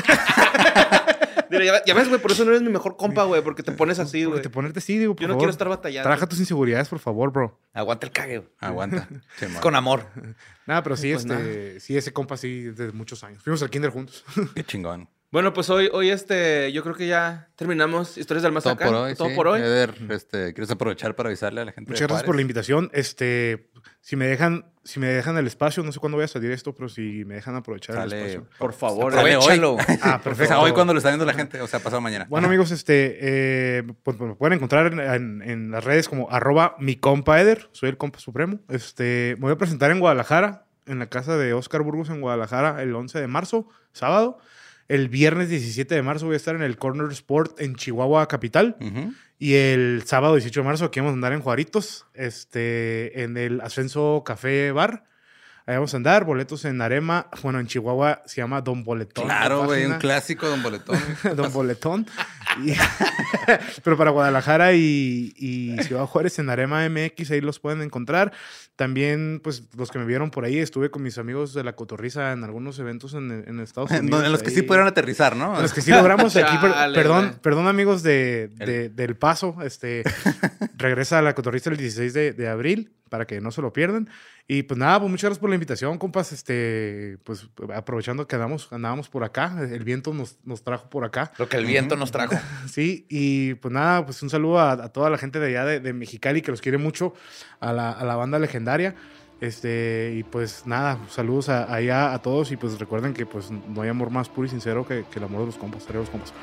Mira, ya, ya ves, güey, por eso no eres mi mejor compa, güey, porque te pones así, güey. porque te ponerte así, digo, por Yo no favor. quiero estar batallando. Trabaja tus inseguridades, por favor, bro. Aguanta el cague. güey. Aguanta. Sí, Es man. con amor. Nada, pero sí, Pues este, sí, ese compa sí, desde muchos años. Fuimos al kinder juntos. Qué chingón. Bueno, pues hoy, hoy este, yo creo que ya terminamos Historias del Más Todo Acá. por hoy. Todo sí. por hoy. Eder, este, ¿quieres aprovechar para avisarle a la gente? Muchas de gracias por la Juárez? invitación. Este, si me dejan, si me dejan el espacio, no sé cuándo voy a salir esto, pero si me dejan aprovechar el Sale, espacio. Por favor, Sale hoy. Aprovechalo. Ah, O perfecto. sea, hoy cuando lo está viendo la gente, o sea, pasado mañana. Bueno, amigos, este, eh, pues, me pueden encontrar en, en- en las redes como arroba mi compa Eder. Soy el compa supremo. Este, me voy a presentar en Guadalajara, en la casa de Oscar Burgos en Guadalajara, el once de marzo, sábado. El viernes diecisiete de marzo voy a estar en el Corner Sport en Chihuahua Capital. Ujú. Y el sábado dieciocho de marzo aquí vamos a andar en Juaritos, este, en el Ascenso Café Bar. Ahí vamos a andar, boletos en Arema. Bueno, en Chihuahua se llama Don Boletón. Claro, la güey, un página. clásico, Don Boletón. Don Boletón. Y- pero para Guadalajara y, y Ciudad Juárez en Arema M X, ahí los pueden encontrar. También, pues, los que me vieron por ahí, estuve con mis amigos de La Cotorriza en algunos eventos en, en Estados En, Unidos. en los que ahí. sí pudieron aterrizar, ¿no? En los que sí logramos aquí. per- Chale, perdón, güey. perdón, amigos de, de- del Paso. Este, regresa a La Cotorriza el dieciséis de, de abril para que no se lo pierdan. Y pues nada, pues muchas gracias por la invitación, compas. Este, pues aprovechando que andamos, andábamos por acá, el viento nos, nos trajo por acá. Lo que el viento nos trajo. Sí, y pues nada, pues un saludo a, a toda la gente de allá de, de Mexicali que los quiere mucho, a la, a la banda legendaria. Este, y pues nada, saludos a, allá a todos. Y pues recuerden que pues no hay amor más puro y sincero que, que el amor de los compas. Arriba los compas.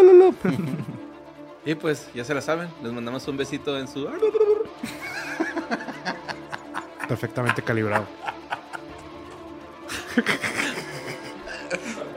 Y pues, ya se la saben. Les mandamos un besito en su... Perfectamente calibrado.